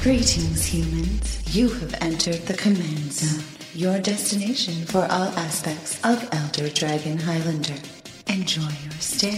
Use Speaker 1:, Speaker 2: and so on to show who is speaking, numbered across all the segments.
Speaker 1: Greetings, humans. You have entered the Command Zone, your destination for all aspects of Elder Dragon Highlander. Enjoy your stay.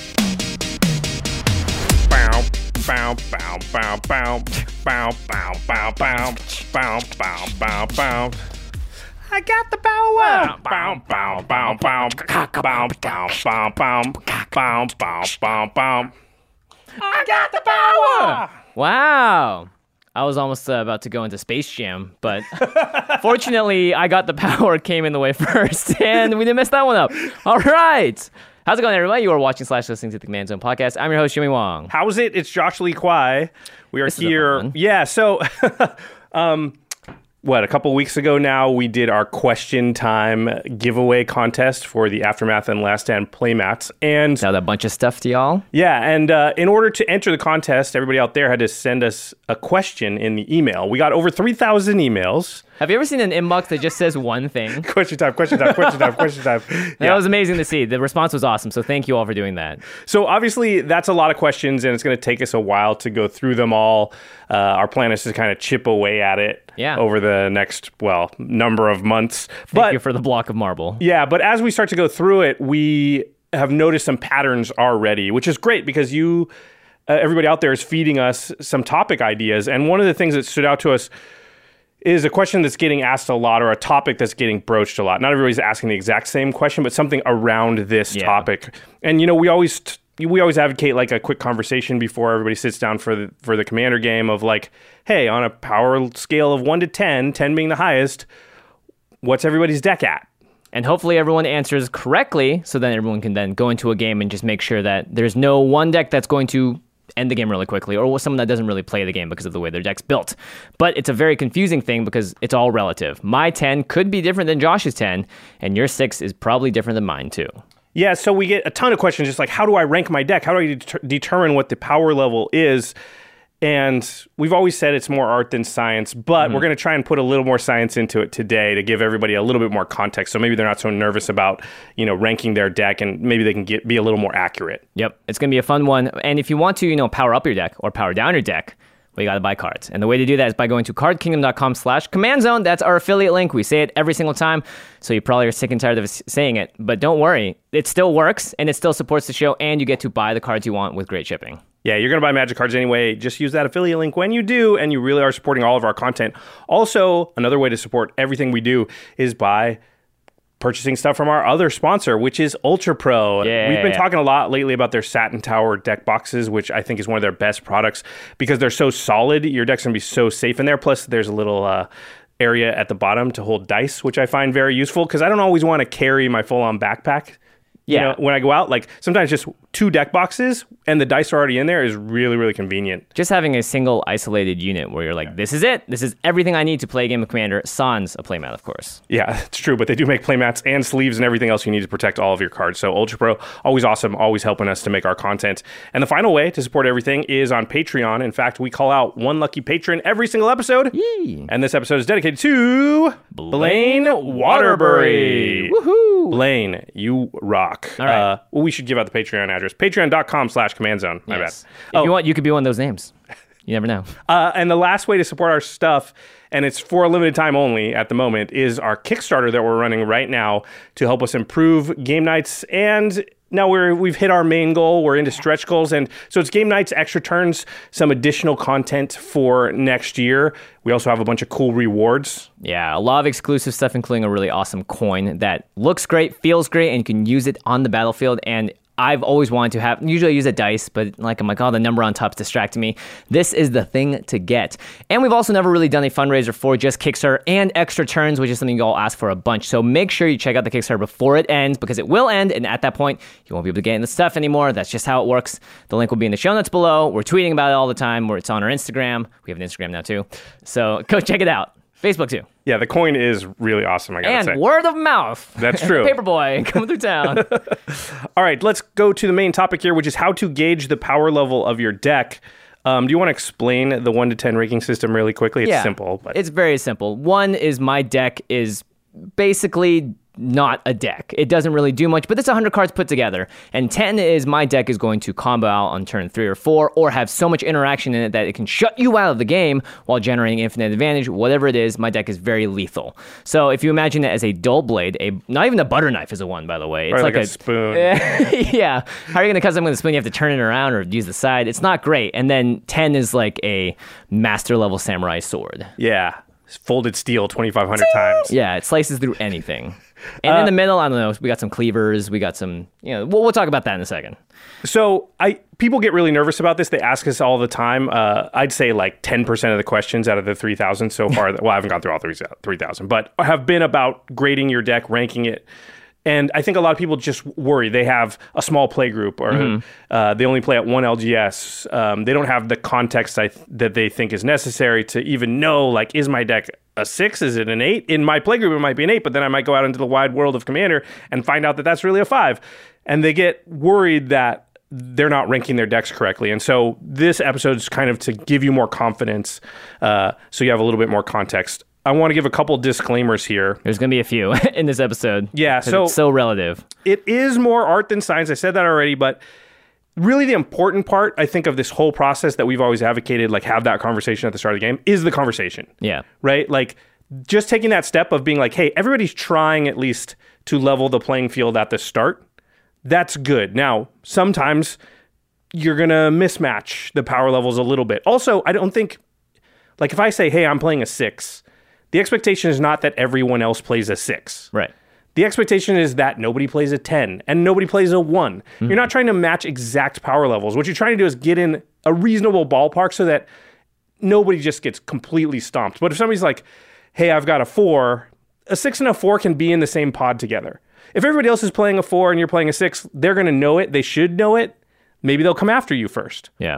Speaker 2: Bow, bow, bow, bow, bow, bow, bow, bow, bow, bow, bow, bow, bow. I got the power. Bow, bow, bow, bow, bow, bow, bow, bow, bow, bow, bow, bow. I got the power.
Speaker 3: Wow. I was almost about to go into Space Jam, but fortunately, I Got the Power came in the way first, and we didn't mess that one up. All right. How's it going, everybody? You are watching / listening to the Command Zone podcast. I'm your host, Jimmy Wong.
Speaker 2: How's it? It's Josh Lee Kwai. We are here. Yeah, so a couple weeks ago now, we did our question time giveaway contest for the Aftermath and Last Stand playmats. And
Speaker 3: now that bunch of stuff to y'all.
Speaker 2: Yeah, and in order to enter the contest, everybody out there had to send us a question in the email. We got over 3,000 emails.
Speaker 3: Have you ever seen an inbox that just says one thing?
Speaker 2: Question time, question time, question time, question time.
Speaker 3: That was amazing to see. The response was awesome, so thank you all for doing that.
Speaker 2: So obviously, that's a lot of questions, and it's going to take us a while to go through them all. Our plan is to kind of chip away at it over the next, number of months.
Speaker 3: Thank you for the block of marble.
Speaker 2: Yeah, but as we start to go through it, we have noticed some patterns already, which is great because everybody out there is feeding us some topic ideas. And one of the things that stood out to us is a question that's getting asked a lot, or a topic that's getting broached a lot. Not everybody's asking the exact same question, but something around this topic. And we always advocate like a quick conversation before everybody sits down for the Commander game of like, hey, on a power scale of 1 to 10, 10 being the highest, what's everybody's deck at?
Speaker 3: And hopefully everyone answers correctly, so then everyone can then go into a game and just make sure that there's no one deck that's going to end the game really quickly, or someone that doesn't really play the game because of the way their deck's built. But it's a very confusing thing because it's all relative. My 10 could be different than Josh's 10, and your 6 is probably different than mine too.
Speaker 2: Yeah, so we get a ton of questions just like, how do I rank my deck? How do I determine what the power level is? And we've always said it's more art than science, but we're going to try and put a little more science into it today to give everybody a little bit more context. So maybe they're not so nervous about, ranking their deck, and maybe they can be a little more accurate.
Speaker 3: Yep, it's going to be a fun one. And if you want to, power up your deck or power down your deck, well, you got to buy cards. And the way to do that is by going to cardkingdom.com/CommandZone. That's our affiliate link. We say it every single time, so you probably are sick and tired of saying it. But don't worry, it still works, and it still supports the show, and you get to buy the cards you want with great shipping.
Speaker 2: Yeah, you're going to buy Magic cards anyway. Just use that affiliate link when you do, and you really are supporting all of our content. Also, another way to support everything we do is by purchasing stuff from our other sponsor, which is Ultra Pro.
Speaker 3: Yeah.
Speaker 2: We've been talking a lot lately about their Satin Tower deck boxes, which I think is one of their best products because they're so solid. Your deck's going to be so safe in there. Plus, there's a little area at the bottom to hold dice, which I find very useful because I don't always want to carry my full-on backpack. When I go out, like sometimes just 2 deck boxes and the dice are already in there is really, really convenient.
Speaker 3: Just having a single isolated unit where you're like, this is it. This is everything I need to play a game of Commander. Sans a playmat, of course.
Speaker 2: Yeah, it's true. But they do make playmats and sleeves and everything else you need to protect all of your cards. So Ultra Pro, always awesome, always helping us to make our content. And the final way to support everything is on Patreon. In fact, we call out one lucky patron every single episode.
Speaker 3: Yee.
Speaker 2: And this episode is dedicated to Blaine Waterbury.
Speaker 3: Woohoo!
Speaker 2: Blaine, you rock.
Speaker 3: All right.
Speaker 2: We should give out the Patreon address. Patreon.com/CommandZone. My bad.
Speaker 3: If you want, you could be one of those names. You never know.
Speaker 2: And the last way to support our stuff, and it's for a limited time only at the moment, is our Kickstarter that we're running right now to help us improve game nights. And now we've hit our main goal. We're into stretch goals. And so it's game nights, extra turns, some additional content for next year. We also have a bunch of cool rewards.
Speaker 3: Yeah, a lot of exclusive stuff, including a really awesome coin that looks great, feels great, and you can use it on the battlefield. And I've always wanted to have, usually I use a dice, but I'm like, oh, the number on top's distracting me. This is the thing to get. And we've also never really done a fundraiser for just Kickstarter and extra turns, which is something you all ask for a bunch. So make sure you check out the Kickstarter before it ends, because it will end, and at that point, you won't be able to get in the stuff anymore. That's just how it works. The link will be in the show notes below. We're tweeting about it all the time, it's on our Instagram. We have an Instagram now too. So go check it out. Facebook too.
Speaker 2: Yeah, the coin is really awesome, I gotta say.
Speaker 3: And word of mouth.
Speaker 2: That's true.
Speaker 3: Paperboy coming through town.
Speaker 2: All right, let's go to the main topic here, which is how to gauge the power level of your deck. Do you want to explain the 1 to 10 ranking system really quickly? It's simple. But
Speaker 3: It's very simple. 1 is my deck is basically not a deck. It doesn't really do much, but it's 100 cards put together. And 10 is my deck is going to combo out on turn 3 or 4, or have so much interaction in it that it can shut you out of the game while generating infinite advantage. Whatever it is, my deck is very lethal. So if you imagine it as a dull blade, not even a butter knife is a 1, by the way. It's
Speaker 2: like a spoon.
Speaker 3: Yeah. How are you going to cut something with a spoon? You have to turn it around or use the side. It's not great. And then 10 is like a master level samurai sword.
Speaker 2: Yeah. Folded steel 2,500 times.
Speaker 3: Yeah, it slices through anything. And in the middle, I don't know, we got some cleavers, we got some, we'll talk about that in a second.
Speaker 2: So people get really nervous about this. They ask us all the time. I'd say like 10% of the questions out of the 3,000 so far, well, I haven't gone through all 3,000, but have been about grading your deck, ranking it. And I think a lot of people just worry. They have a small play group, or they only play at one LGS. They don't have the context that they think is necessary to even know, like, is my deck a 6? Is it an 8? In my play group, it might be an 8, but then I might go out into the wide world of Commander and find out that that's really a 5. And they get worried that they're not ranking their decks correctly. And so this episode is kind of to give you more confidence, so you have a little bit more context. I want to give a couple disclaimers here.
Speaker 3: There's going to be a few in this episode.
Speaker 2: Yeah, so
Speaker 3: it's so relative.
Speaker 2: It is more art than science. I said that already, but really the important part, I think, of this whole process that we've always advocated, like have that conversation at the start of the game, is the conversation.
Speaker 3: Yeah.
Speaker 2: Right? Like just taking that step of being like, hey, everybody's trying at least to level the playing field at the start. That's good. Now, sometimes you're going to mismatch the power levels a little bit. Also, I don't think, like if I say, hey, I'm playing a 6, the expectation is not that everyone else plays a 6.
Speaker 3: Right.
Speaker 2: The expectation is that nobody plays a 10 and nobody plays a 1. Mm-hmm. You're not trying to match exact power levels. What you're trying to do is get in a reasonable ballpark so that nobody just gets completely stomped. But if somebody's like, hey, I've got a 4, a 6 and a 4 can be in the same pod together. If everybody else is playing a 4 and you're playing a 6, they're going to know it. They should know it. Maybe they'll come after you first.
Speaker 3: Yeah.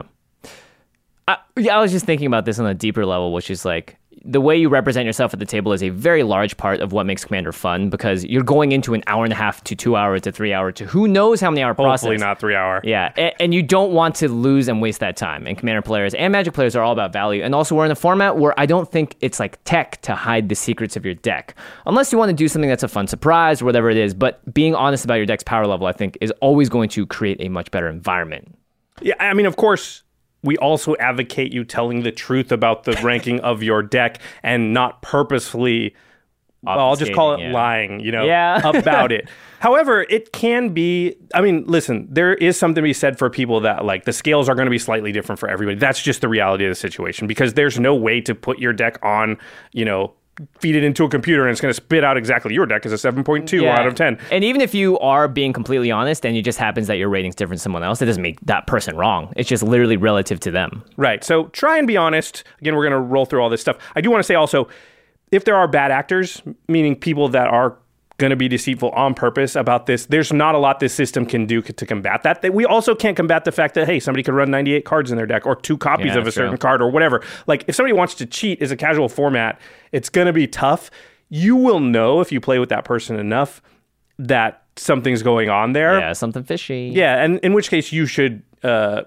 Speaker 3: I was just thinking about this on a deeper level, which is like, the way you represent yourself at the table is a very large part of what makes Commander fun, because you're going into an hour and a half to 2 hour to 3 hour to who knows how many hour process.
Speaker 2: Hopefully not 3 hour.
Speaker 3: Yeah, and you don't want to lose and waste that time. And Commander players and Magic players are all about value. And also we're in a format where I don't think it's like tech to hide the secrets of your deck. Unless you want to do something that's a fun surprise or whatever it is. But being honest about your deck's power level, I think, is always going to create a much better environment.
Speaker 2: Yeah, I mean, of course, we also advocate you telling the truth about the ranking of your deck and not purposefully, well, I'll just call it lying, about it. However, it can be, I mean, listen, there is something to be said for people that like the scales are going to be slightly different for everybody. That's just the reality of the situation, because there's no way to put your deck on, feed it into a computer and it's going to spit out exactly your deck is a 7.2 out of 10.
Speaker 3: And even if you are being completely honest and it just happens that your rating's different than someone else, it doesn't make that person wrong. It's just literally relative to them.
Speaker 2: Right. So try and be honest. Again, we're going to roll through all this stuff. I do want to say also, if there are bad actors, meaning people that are going to be deceitful on purpose about this, there's not a lot this system can do to combat that. We also can't combat the fact that, hey, somebody could run 98 cards in their deck or 2 copies of a certain card or whatever. Like, if somebody wants to cheat as a casual format, it's going to be tough. You will know if you play with that person enough that something's going on there.
Speaker 3: Yeah, something fishy.
Speaker 2: Yeah, and in which case you should, talk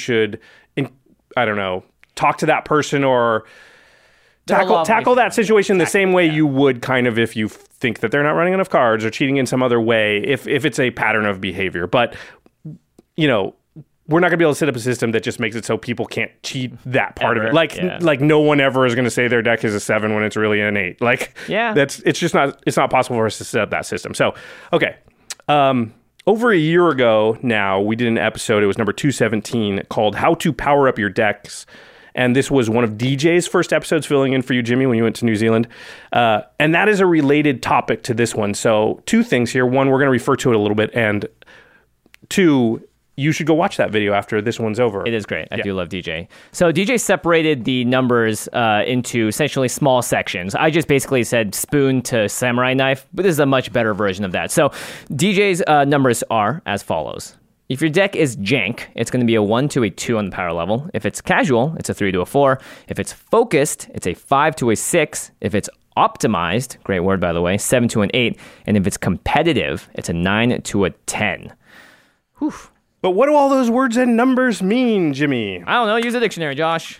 Speaker 2: to that person or tackle that situation the same way you would kind of if you think that they're not running enough cards or cheating in some other way, if it's a pattern of behavior. But, we're not going to be able to set up a system that just makes it so people can't cheat that part of it. Like no one ever is going to say their deck is a 7 when it's really an 8. It's not possible for us to set up that system. So, okay. Over a year ago now, we did an episode, it was number 217, called How to Power Up Your Decks. And this was one of DJ's first episodes filling in for you, Jimmy, when you went to New Zealand. And that is a related topic to this one. So 2 things here. 1, we're going to refer to it a little bit. And 2, you should go watch that video after this one's over.
Speaker 3: It is great. I do love DJ. So DJ separated the numbers into essentially small sections. I just basically said spoon to samurai knife, but this is a much better version of that. So DJ's numbers are as follows. If your deck is jank, it's going to be a 1 to a 2 on the power level. If it's casual, it's a 3 to a 4. If it's focused, it's a 5 to a 6. If it's optimized, great word by the way, 7 to an 8. And if it's competitive, it's a 9 to a 10. Whew.
Speaker 2: But what do all those words and numbers mean, Jimmy?
Speaker 3: I don't know. Use a dictionary, Josh.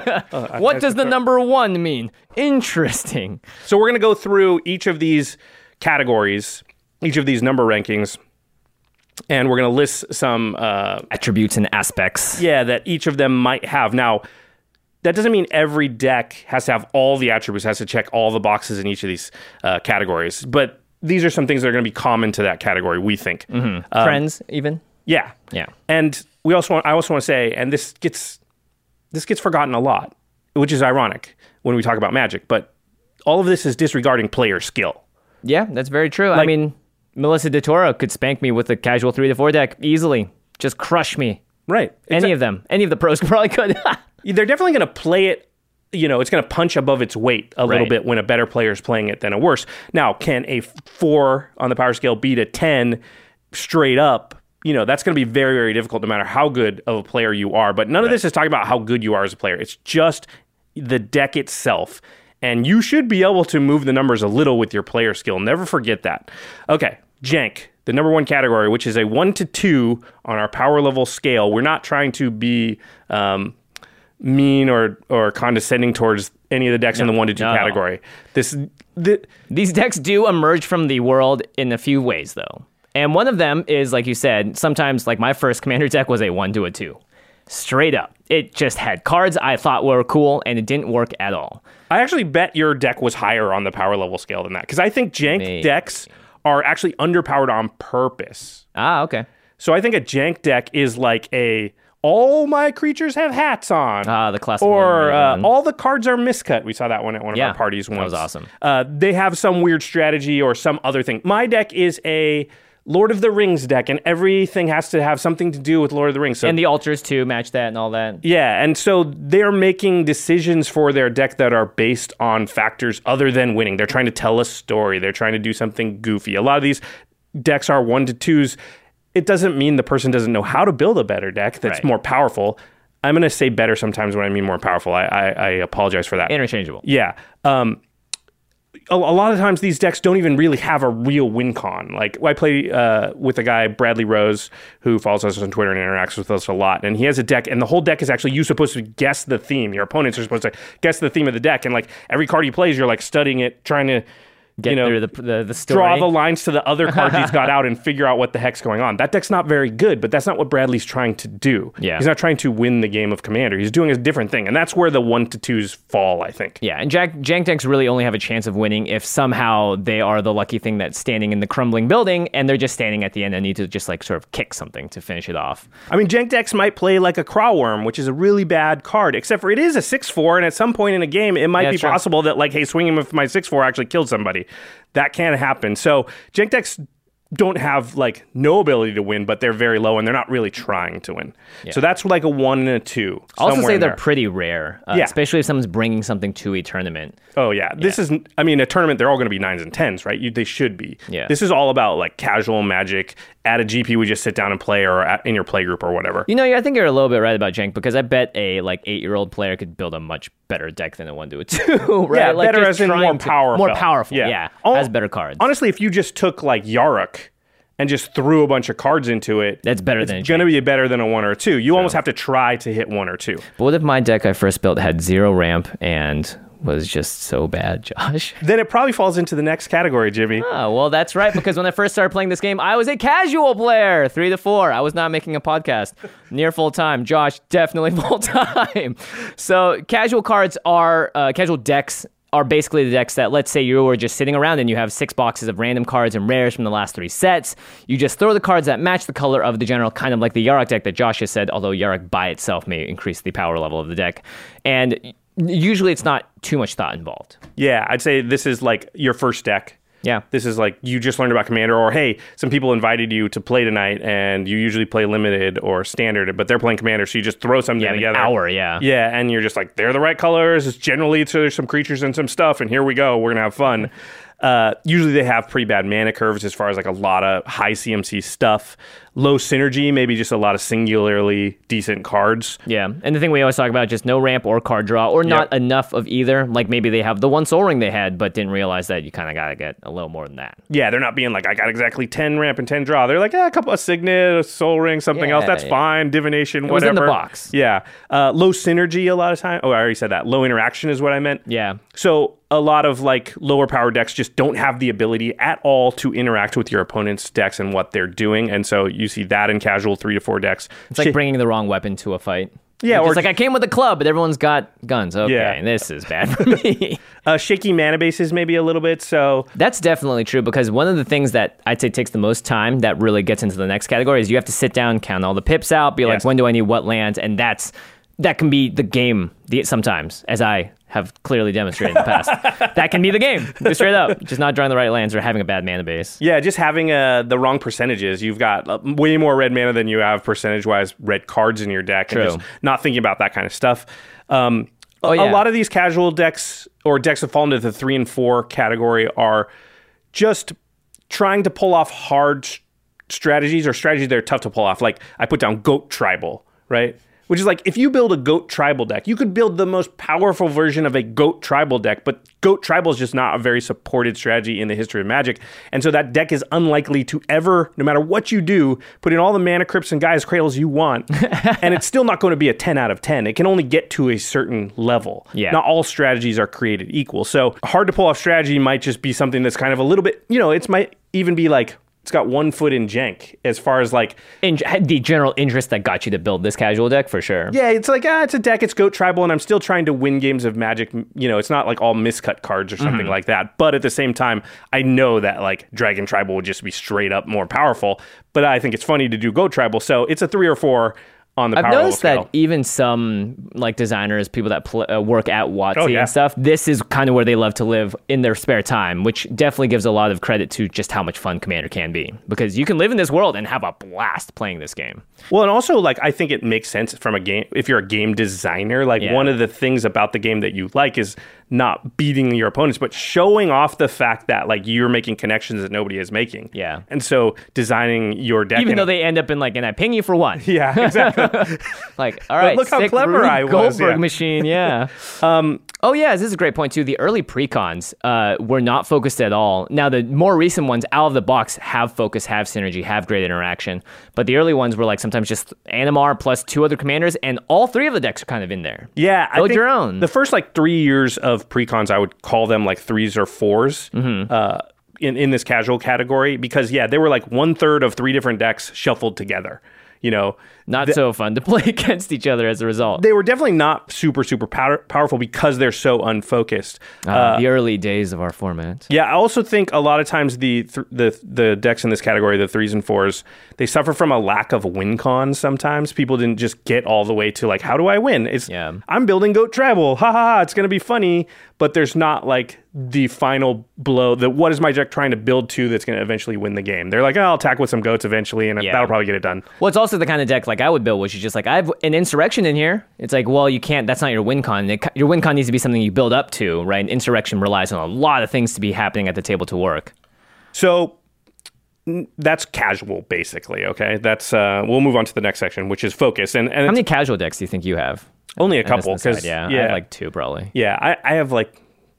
Speaker 3: What does the number 1 mean? Interesting.
Speaker 2: So we're going to go through each of these categories, each of these number rankings, and we're going to list some
Speaker 3: attributes and aspects.
Speaker 2: Yeah, that each of them might have. Now, that doesn't mean every deck has to have all the attributes, has to check all the boxes in each of these categories. But these are some things that are going to be common to that category, we think.
Speaker 3: Trends, even?
Speaker 2: Yeah.
Speaker 3: Yeah.
Speaker 2: And I also want to say, and this gets forgotten a lot, which is ironic when we talk about Magic, but all of this is disregarding player skill.
Speaker 3: Yeah, that's very true. I mean, Melissa DeToro could spank me with a casual 3-4 deck easily. Just crush me.
Speaker 2: Right.
Speaker 3: Any of them. Any of the pros probably could.
Speaker 2: They're definitely going to play it, it's going to punch above its weight a little bit when a better player is playing it than a worse. Now, can a 4 on the power scale beat a 10 straight up? That's going to be very, very difficult no matter how good of a player you are. But none of this is talking about how good you are as a player. It's just the deck itself. And you should be able to move the numbers a little with your player skill. Never forget that. Okay, Jank, the number 1 category, which is a 1 to 2 on our power level scale. We're not trying to be mean or condescending towards any of the decks in the 1 to 2 category.
Speaker 3: These decks do emerge from the world in a few ways, though. And one of them is, like you said, sometimes like my first Commander deck was a 1 to a 2. Straight up. It just had cards I thought were cool, and it didn't work at all.
Speaker 2: I actually bet your deck was higher on the power level scale than that, because I think Jank decks are actually underpowered on purpose.
Speaker 3: Ah, okay.
Speaker 2: So I think a Jank deck is like all my creatures have hats on.
Speaker 3: Ah, the classic.
Speaker 2: Or all the cards are miscut. We saw that one at one of our parties once.
Speaker 3: That was awesome.
Speaker 2: They have some weird strategy or some other thing. My deck is a Lord of the Rings deck, and everything has to have something to do with Lord of the Rings. So,
Speaker 3: and the altars, too, match that and all that.
Speaker 2: Yeah, and so they're making decisions for their deck that are based on factors other than winning. They're trying to tell a story. They're trying to do something goofy. A lot of these decks are 1 to 2s. It doesn't mean the person doesn't know how to build a better deck that's more powerful. I'm going to say better sometimes when I mean more powerful. I apologize for that.
Speaker 3: Interchangeable.
Speaker 2: Yeah. A lot of times these decks don't even really have a real win con. Like I play with a guy, Bradley Rose, who follows us on Twitter and interacts with us a lot. And he has a deck, and the whole deck is actually you supposed to guess the theme. Your opponents are supposed to guess the theme of the deck. And like every card he plays, you're like studying it, trying to
Speaker 3: get through the story.
Speaker 2: Draw the lines to the other cards he's got out and figure out what the heck's going on. That deck's not very good, but that's not what Bradley's trying to do.
Speaker 3: Yeah.
Speaker 2: He's not trying to win the game of Commander. He's doing a different thing, and that's where the 1 to 2s fall, I think.
Speaker 3: Yeah, and Jank decks really only have a chance of winning if somehow they are the lucky thing that's standing in the crumbling building, and they're just standing at the end and need to just like sort of kick something to finish it off.
Speaker 2: I mean, Jank decks might play like a Crawworm, which is a really bad card, except for it is a 6/4, and at some point in a game, it might be possible that like, hey, swinging with my 6/4 actually killed somebody. That can't happen. So Jank decks don't have like no ability to win, but they're very low and they're not really trying to win. Yeah. So that's like a 1 and a 2.
Speaker 3: I'll also say they're pretty rare, especially if someone's bringing something to a tournament.
Speaker 2: Oh yeah, this is. I mean, a tournament they're all going to be 9s and 10s, right? They should be.
Speaker 3: Yeah.
Speaker 2: This is all about like casual Magic. At a GP, we just sit down and play, or in your play group or whatever.
Speaker 3: I think you're a little bit right about Jank, because I bet a like 8-year-old player could build a much better deck than a 1 to a 2. Right?
Speaker 2: Yeah,
Speaker 3: like
Speaker 2: better as in more powerful.
Speaker 3: More powerful. Yeah, has better cards.
Speaker 2: Honestly, if you just took like Yarok and just threw a bunch of cards into it,
Speaker 3: that's better than
Speaker 2: it's going to be better than a 1 or a 2. You almost have to try to hit 1 or 2.
Speaker 3: But what if my deck I first built had 0 ramp and was just so bad, Josh?
Speaker 2: Then it probably falls into the next category, Jimmy.
Speaker 3: Oh, well, that's right, because when I first started playing this game, I was a casual player, 3 to 4. I was not making a podcast near full time. Josh, definitely full time. So casual cards are, casual decks are basically the decks that, let's say you were just sitting around and you have 6 boxes of random cards and rares from the last 3 sets. You just throw the cards that match the color of the general, kind of like the Yarok deck that Josh has said, although Yarok by itself may increase the power level of the deck. And usually it's not too much thought involved.
Speaker 2: Yeah, I'd say this is like your first deck.
Speaker 3: Yeah.
Speaker 2: This is like you just learned about Commander, or hey, some people invited you to play tonight and you usually play limited or standard, but they're playing Commander, so you just throw something together.
Speaker 3: An hour, yeah.
Speaker 2: Yeah, and you're just like, they're the right colors. It's generally, so there's some creatures and some stuff, and here we go. We're going to have fun. Usually they have pretty bad mana curves as far as like a lot of high CMC stuff. Low synergy, maybe just a lot of singularly decent cards.
Speaker 3: Yeah, and the thing we always talk about, just no ramp or card draw, or not enough of either. Like maybe they have the 1 Soul Ring they had, but didn't realize that you kind of got to get a little more than that.
Speaker 2: Yeah, they're not being like, I got exactly 10 ramp and 10 draw. They're like, a couple of Signet, a Soul Ring, something else. That's fine. Divination, whatever.
Speaker 3: It was in the box.
Speaker 2: Yeah. Low synergy a lot of time. Oh, I already said that. Low interaction is what I meant.
Speaker 3: Yeah.
Speaker 2: So a lot of like lower power decks just don't have the ability at all to interact with your opponent's decks and what they're doing. And so you see that in casual 3 to 4 decks.
Speaker 3: It's like bringing the wrong weapon to a fight.
Speaker 2: Yeah,
Speaker 3: It's
Speaker 2: or
Speaker 3: like I came with a club, but everyone's got guns. Okay,
Speaker 2: Yeah.
Speaker 3: this is bad for me.
Speaker 2: shaky mana bases maybe a little bit. So
Speaker 3: That's definitely true because one of the things that I'd say takes the most time that really gets into the next category is you have to sit down, count all the pips out, be like,
Speaker 2: Yes.
Speaker 3: when do I need what lands? And that can be the game sometimes, as I have clearly demonstrated in the past. That can be the game, just straight up. Just not drawing the right lands or having a bad mana base.
Speaker 2: yeah, just having the wrong percentages. You've got way more red mana than you have percentage-wise red cards in your deck.
Speaker 3: True.
Speaker 2: And just not thinking about that kind of stuff.
Speaker 3: Yeah.
Speaker 2: A lot of these casual decks or decks that fall into the 3 and 4 category are just trying to pull off hard strategies or strategies that are tough to pull off. Like I put down Goat Tribal, right? Which is like, if you build a Goat Tribal deck, you could build the most powerful version of a Goat Tribal deck, but Goat Tribal is just not a very supported strategy in the history of Magic. And so that deck is unlikely to ever, no matter what you do, put in all the Mana Crypts and Gaia's Cradles you want. And it's still not going to be a 10 out of 10. It can only get to a certain level.
Speaker 3: Yeah.
Speaker 2: Not all strategies are created equal. So hard to pull off strategy might just be something that's kind of a little bit, it might even be like, it's got 1 foot in jank as far as like,
Speaker 3: The general interest that got you to build this casual deck, for sure.
Speaker 2: yeah, it's like, it's a deck, it's Goat Tribal, and I'm still trying to win games of Magic. It's not like all miscut cards or something like that. But at the same time, I know that like Dragon Tribal would just be straight up more powerful. But I think it's funny to do Goat Tribal. So it's a 3 or 4 on the
Speaker 3: I've
Speaker 2: power level
Speaker 3: noticed
Speaker 2: scale.
Speaker 3: that even some like designers, people that work at WotC
Speaker 2: Oh, yeah.
Speaker 3: and stuff, this is kind of where they love to live in their spare time, which definitely gives a lot of credit to just how much fun Commander can be. Because you can live in this world and have a blast playing this game.
Speaker 2: Well, and also, like, I think it makes sense from a game, if you're a game designer, like,
Speaker 3: Yeah.
Speaker 2: one of the things about the game that you like is not beating your opponents, but showing off the fact that, like, you're making connections that nobody is making.
Speaker 3: Yeah.
Speaker 2: And so designing your deck.
Speaker 3: Even though they end up in like, and I ping you for one.
Speaker 2: Yeah, exactly.
Speaker 3: Like, all right,
Speaker 2: look how
Speaker 3: sick
Speaker 2: clever
Speaker 3: Rube
Speaker 2: I was,
Speaker 3: Goldberg
Speaker 2: yeah.
Speaker 3: machine, yeah. Oh yeah, this is a great point too. The early precons were not focused at all. Now the more recent ones out of the box have focus, have synergy, have great interaction. But the early ones were like sometimes just Animar plus 2 other commanders, and all 3 of the decks are kind of in there.
Speaker 2: Yeah, I
Speaker 3: Build
Speaker 2: think
Speaker 3: your own.
Speaker 2: The first like 3 years of precons, I would call them like 3s or 4s in this casual category, because they were like 1/3 of 3 different decks shuffled together.
Speaker 3: Not so fun to play against each other as a result.
Speaker 2: They were definitely not super powerful because they're so unfocused.
Speaker 3: The early days of our format.
Speaker 2: Yeah, I also think a lot of times the decks in this category, the 3s and 4s, they suffer from a lack of win cons sometimes. People didn't just get all the way to like, how do I win? I'm building Goat Tribal. Ha ha ha, it's going to be funny. But there's not like the final blow, what is my deck trying to build to that's going to eventually win the game. They're like, I'll attack with some goats eventually, and that'll probably get it done.
Speaker 3: Well, it's also the kind of deck like I would build, which is just like, I have an insurrection in here. It's like, well, you can't, that's not your win con. Your win con needs to be something you build up to, right? And insurrection relies on a lot of things to be happening at the table to work.
Speaker 2: So that's casual, basically, okay? That's we'll move on to the next section, which is focus. And
Speaker 3: How many casual decks do you think you have?
Speaker 2: only a couple, because
Speaker 3: I have like 2 probably.
Speaker 2: Yeah, I have like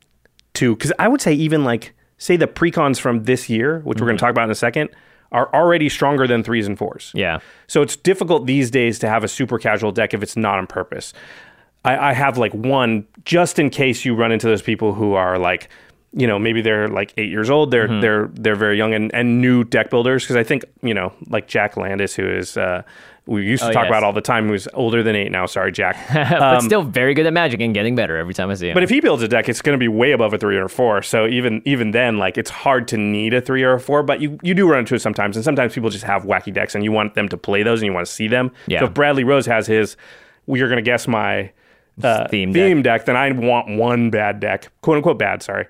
Speaker 2: 2, because I would say even like, say the precons from this year, which we're going to talk about in a second, are already stronger than 3s and 4s.
Speaker 3: Yeah.
Speaker 2: So it's difficult these days to have a super casual deck if it's not on purpose. I have like 1 just in case you run into those people who are like, maybe they're like 8 years old. They're very young and new deck builders. Because I think, like Jack Landis, who is we used to talk about all the time, who's older than 8 now. Sorry, Jack.
Speaker 3: But still very good at Magic and getting better every time I see him.
Speaker 2: But if he builds a deck, it's going to be way above a 3 or a 4. So even then, like, it's hard to need a 3 or a 4. But you do run into it sometimes. And sometimes people just have wacky decks, and you want them to play those, and you want to see them.
Speaker 3: Yeah.
Speaker 2: So if Bradley Rose has his, you're going to guess my theme deck, then I want 1 bad deck, quote unquote bad. Sorry.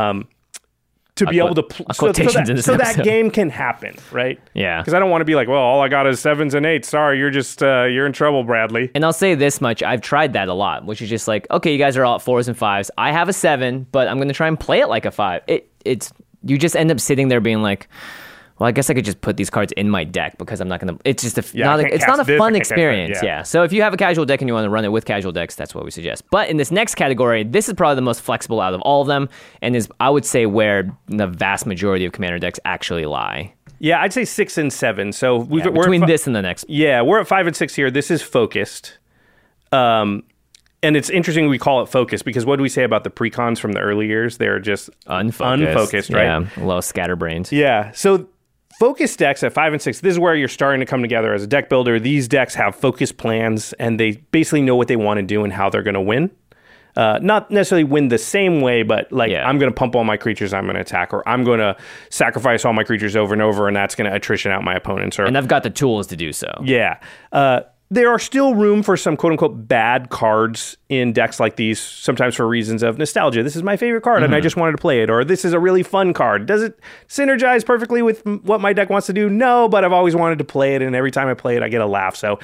Speaker 2: To be able to so that game can happen, right?
Speaker 3: Yeah.
Speaker 2: Because I don't want to be like, well, all I got is 7s and 8s. Sorry, you're just you're in trouble, Bradley.
Speaker 3: And I'll say this much: I've tried that a lot, which is just like, okay, you guys are all at 4s and 5s. I have a 7, but I'm going to try and play it like a 5. It's you just end up sitting there being like, well, I guess I could just put these cards in my deck because I'm not going to. It's just it's not a fun experience. Yeah. So if you have a casual deck and you want to run it with casual decks, that's what we suggest. But in this next category, this is probably the most flexible out of all of them, and is, I would say, where the vast majority of commander decks actually lie.
Speaker 2: Yeah, I'd say 6 and 7. So
Speaker 3: between this and the next.
Speaker 2: Yeah, we're at 5 and 6 here. This is focused. And And it's interesting we call it focus because what do we say about the precons from the early years? They're just unfocused, right?
Speaker 3: Yeah, a little scatterbrained.
Speaker 2: Yeah. So focus decks at 5 and 6, this is where you're starting to come together as a deck builder. These decks have focus plans and they basically know what they want to do and how they're going to win. Not necessarily win the same way, but I'm going to pump all my creatures, I'm going to attack, or I'm going to sacrifice all my creatures over and over, and that's going to attrition out my opponents.
Speaker 3: And I've got the tools to do so.
Speaker 2: Yeah. There are still room for some quote-unquote bad cards in decks like these, sometimes for reasons of nostalgia. This is my favorite card, and I just wanted to play it. Or this is a really fun card. Does it synergize perfectly with what my deck wants to do? No, but I've always wanted to play it, and every time I play it, I get a laugh. So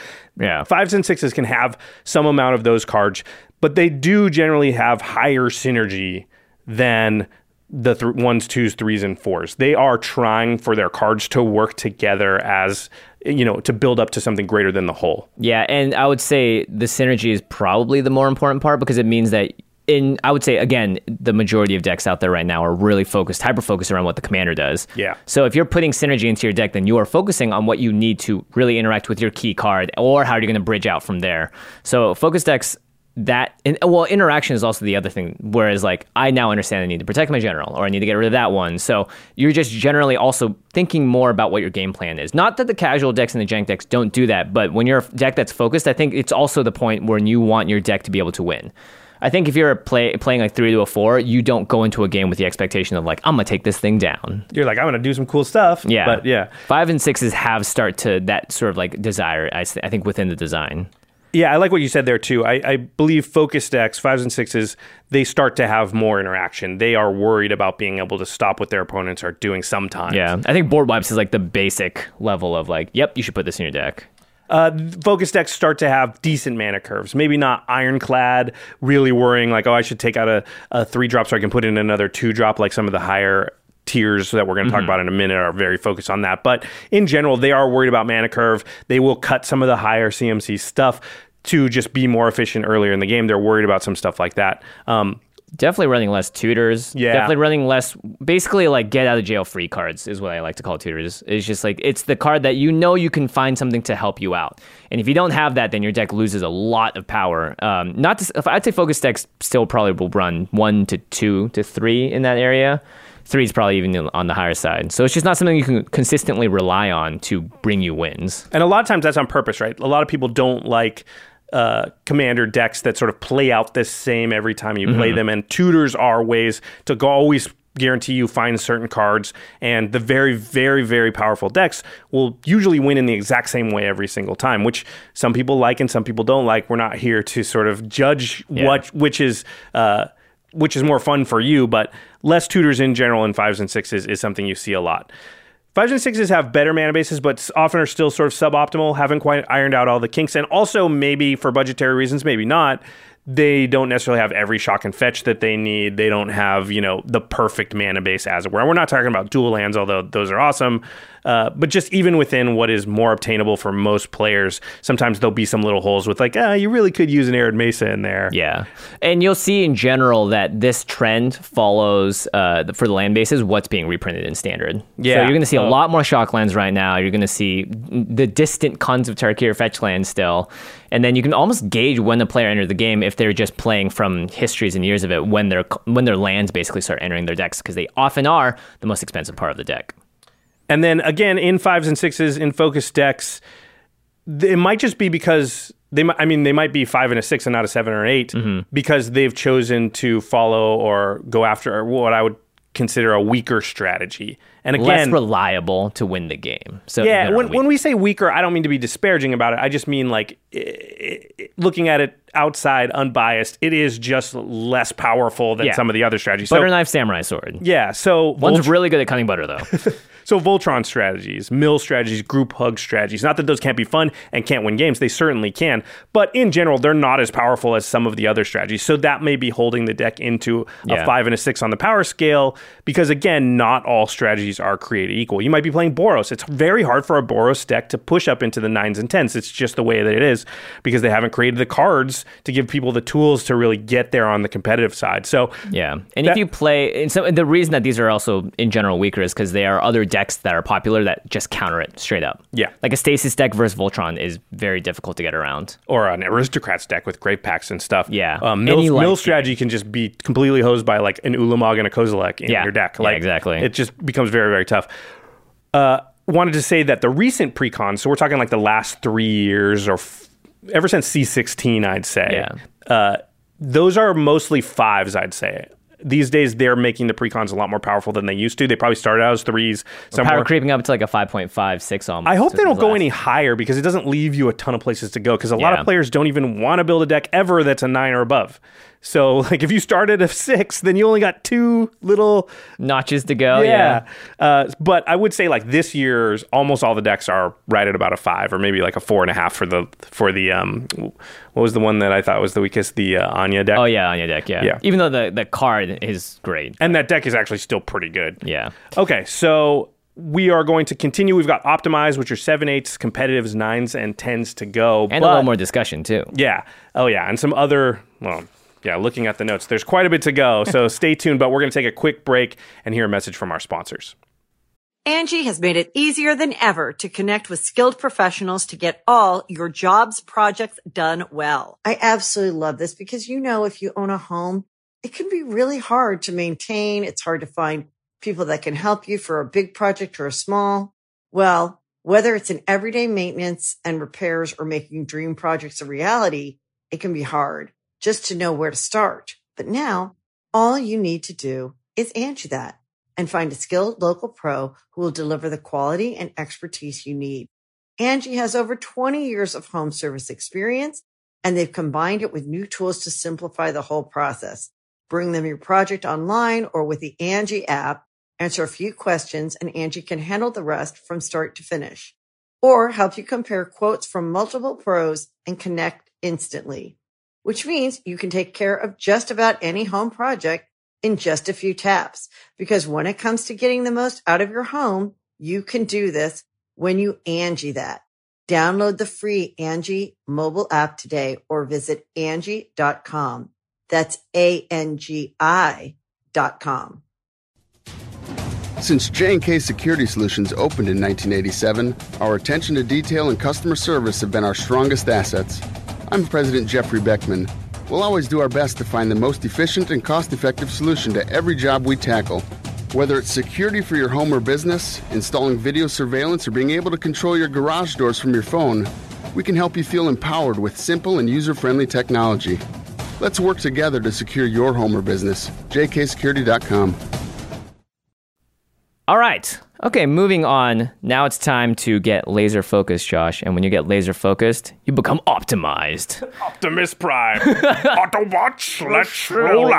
Speaker 2: 5s and 6s can have some amount of those cards, but they do generally have higher synergy than the 1s, 2s, 3s, and 4s. They are trying for their cards to work together as, to build up to something greater than the whole.
Speaker 3: Yeah, and I would say the synergy is probably the more important part because it means that I would say, again, the majority of decks out there right now are really hyper-focused around what the commander does.
Speaker 2: Yeah.
Speaker 3: So if you're putting synergy into your deck, then you are focusing on what you need to really interact with your key card or how you're going to bridge out from there. So focus decks, interaction is also the other thing. Whereas, I now understand I need to protect my general, or I need to get rid of that one. So you're just generally also thinking more about what your game plan is. Not that the casual decks and the jank decks don't do that, but when you're a deck that's focused, I think it's also the point where you want your deck to be able to win. I think if you're playing 3 to a 4, you don't go into a game with the expectation of I'm gonna take this thing down.
Speaker 2: You're I'm gonna do some cool stuff.
Speaker 3: Yeah,
Speaker 2: but yeah,
Speaker 3: 5 and 6s have start to that sort of desire. I think within the design.
Speaker 2: Yeah, I like what you said there, too. I believe focus decks, 5s and 6s, they start to have more interaction. They are worried about being able to stop what their opponents are doing sometimes.
Speaker 3: Yeah, I think board wipes is the basic level of yep, you should put this in your deck.
Speaker 2: Focus decks start to have decent mana curves. Maybe not ironclad, really worrying I should take out a 3-drop so I can put in another 2-drop like some of the higher tiers that we're going to talk about in a minute are very focused on that. But in general, they are worried about mana curve. They will cut some of the higher CMC stuff to just be more efficient earlier in the game. They're worried about some stuff like that.
Speaker 3: Definitely running less tutors.
Speaker 2: Yeah.
Speaker 3: Definitely running less, basically get out of jail free cards is what I like to call tutors. It's just it's the card that you can find something to help you out. And if you don't have that, then your deck loses a lot of power. I'd say focus decks still probably will run 1 to 2 to 3 in that area. 3 is probably even on the higher side. So it's just not something you can consistently rely on to bring you wins.
Speaker 2: And a lot of times that's on purpose, right? A lot of people don't like commander decks that sort of play out the same every time you play them. And tutors are ways to always guarantee you find certain cards. And the very, very, very powerful decks will usually win in the exact same way every single time, which some people like and some people don't like. We're not here to sort of judge which is more fun for you, but less tutors in general in 5s and 6s is something you see a lot. 5s and 6s have better mana bases, but often are still sort of suboptimal, haven't quite ironed out all the kinks, and also maybe for budgetary reasons, maybe not, they don't necessarily have every shock and fetch that they need. They don't have, the perfect mana base as it were. We're not talking about dual lands, although those are awesome. But just even within what is more obtainable for most players, sometimes there'll be some little holes with you really could use an Arid Mesa in there.
Speaker 3: Yeah. And you'll see in general that this trend follows, for the land bases, what's being reprinted in Standard.
Speaker 2: Yeah.
Speaker 3: So you're going to see a lot more shock lands right now. You're going to see the distant Khans of Tarkir fetch lands still. And then you can almost gauge when the player entered the game if they're just playing from histories and years of it when their lands basically start entering their decks, because they often are the most expensive part of the deck.
Speaker 2: And then again, in 5s and 6s, in focus decks, it might just be because they might be 5 and a 6 and not a 7 or 8 because they've chosen to follow or go after what I would consider a weaker strategy. And again,
Speaker 3: less reliable to win the game. So
Speaker 2: yeah, when we say weaker, I don't mean to be disparaging about it. I just mean looking at it outside, unbiased, it is just less powerful than some of the other strategies.
Speaker 3: Butter knife, samurai sword.
Speaker 2: Yeah, so
Speaker 3: one's really good at cutting butter though.
Speaker 2: So Voltron strategies, mill strategies, group hug strategies. Not that those can't be fun and can't win games. They certainly can. But in general, they're not as powerful as some of the other strategies. So that may be holding the deck into a 5 and a 6 on the power scale because, again, not all strategies are created equal. You might be playing Boros. It's very hard for a Boros deck to push up into the 9s and 10s. It's just the way that it is because they haven't created the cards to give people the tools to really get there on the competitive side. So
Speaker 3: yeah. And if you play... And so the reason that these are also, in general, weaker is because there are other decks that are popular that just counter it straight up.
Speaker 2: Yeah.
Speaker 3: Like a Stasis deck versus Voltron is very difficult to get around.
Speaker 2: Or an Aristocrats deck with Grave Packs and stuff.
Speaker 3: Yeah.
Speaker 2: Mill strategy can just be completely hosed by like an Ulamog and a Kozilek in your deck. Like,
Speaker 3: exactly.
Speaker 2: It just becomes very, very tough. Wanted to say that the recent precons, so we're talking like the last 3 years or ever since C16, I'd say, those are mostly 5s, I'd say. These days, they're making the precons a lot more powerful than they used to. They probably started out as 3s.
Speaker 3: Power creeping up to like a 5.5, 6 almost.
Speaker 2: I hope they don't go any higher because it doesn't leave you a ton of places to go because a lot of players don't even want to build a deck ever that's a 9 or above. So like if you started at 6, then you only got 2 little
Speaker 3: notches to go. Yeah.
Speaker 2: But I would say like this year's almost all the decks are right at about a 5 or maybe like a 4.5 for the what was the one that I thought was the weakest? The Anya deck.
Speaker 3: Oh yeah, Anya deck. Yeah. Even though the card is great,
Speaker 2: and that deck is actually still pretty good.
Speaker 3: Yeah.
Speaker 2: Okay, so we are going to continue. We've got Optimize, which are 7/8s, competitives, 9s, and 10s to go.
Speaker 3: And a little more discussion too.
Speaker 2: Yeah. Oh yeah, and some other looking at the notes, there's quite a bit to go, so stay tuned, but we're going to take a quick break and hear a message from our sponsors.
Speaker 4: Angie has made it easier than ever to connect with skilled professionals to get all your jobs projects done well.
Speaker 5: I absolutely love this because, if you own a home, it can be really hard to maintain. It's hard to find people that can help you for a big project or a small. Well, whether it's in everyday maintenance and repairs or making dream projects a reality, it can be hard just to know where to start. But now all you need to do is Angie that and find a skilled local pro who will deliver the quality and expertise you need. Angie has over 20 years of home service experience, and they've combined it with new tools to simplify the whole process. Bring them your project online or with the Angie app, answer a few questions, and Angie can handle the rest from start to finish. Or help you compare quotes from multiple pros and connect instantly, which means you can take care of just about any home project in just a few taps. Because when it comes to getting the most out of your home, you can do this when you Angie that. Download the free Angie mobile app today or visit Angie.com. That's ANGI.com.
Speaker 6: Since J&K Security Solutions opened in 1987, our attention to detail and customer service have been our strongest assets. I'm President Jeffrey Beckman. We'll always do our best to find the most efficient and cost-effective solution to every job we tackle. Whether it's security for your home or business, installing video surveillance, or being able to control your garage doors from your phone, we can help you feel empowered with simple and user-friendly technology. Let's work together to secure your home or business. jksecurity.com.
Speaker 3: All right. Okay, moving on. Now it's time to get laser focused, Josh. And when you get laser focused, you become optimized.
Speaker 2: Optimus Prime. Autobots, let's roll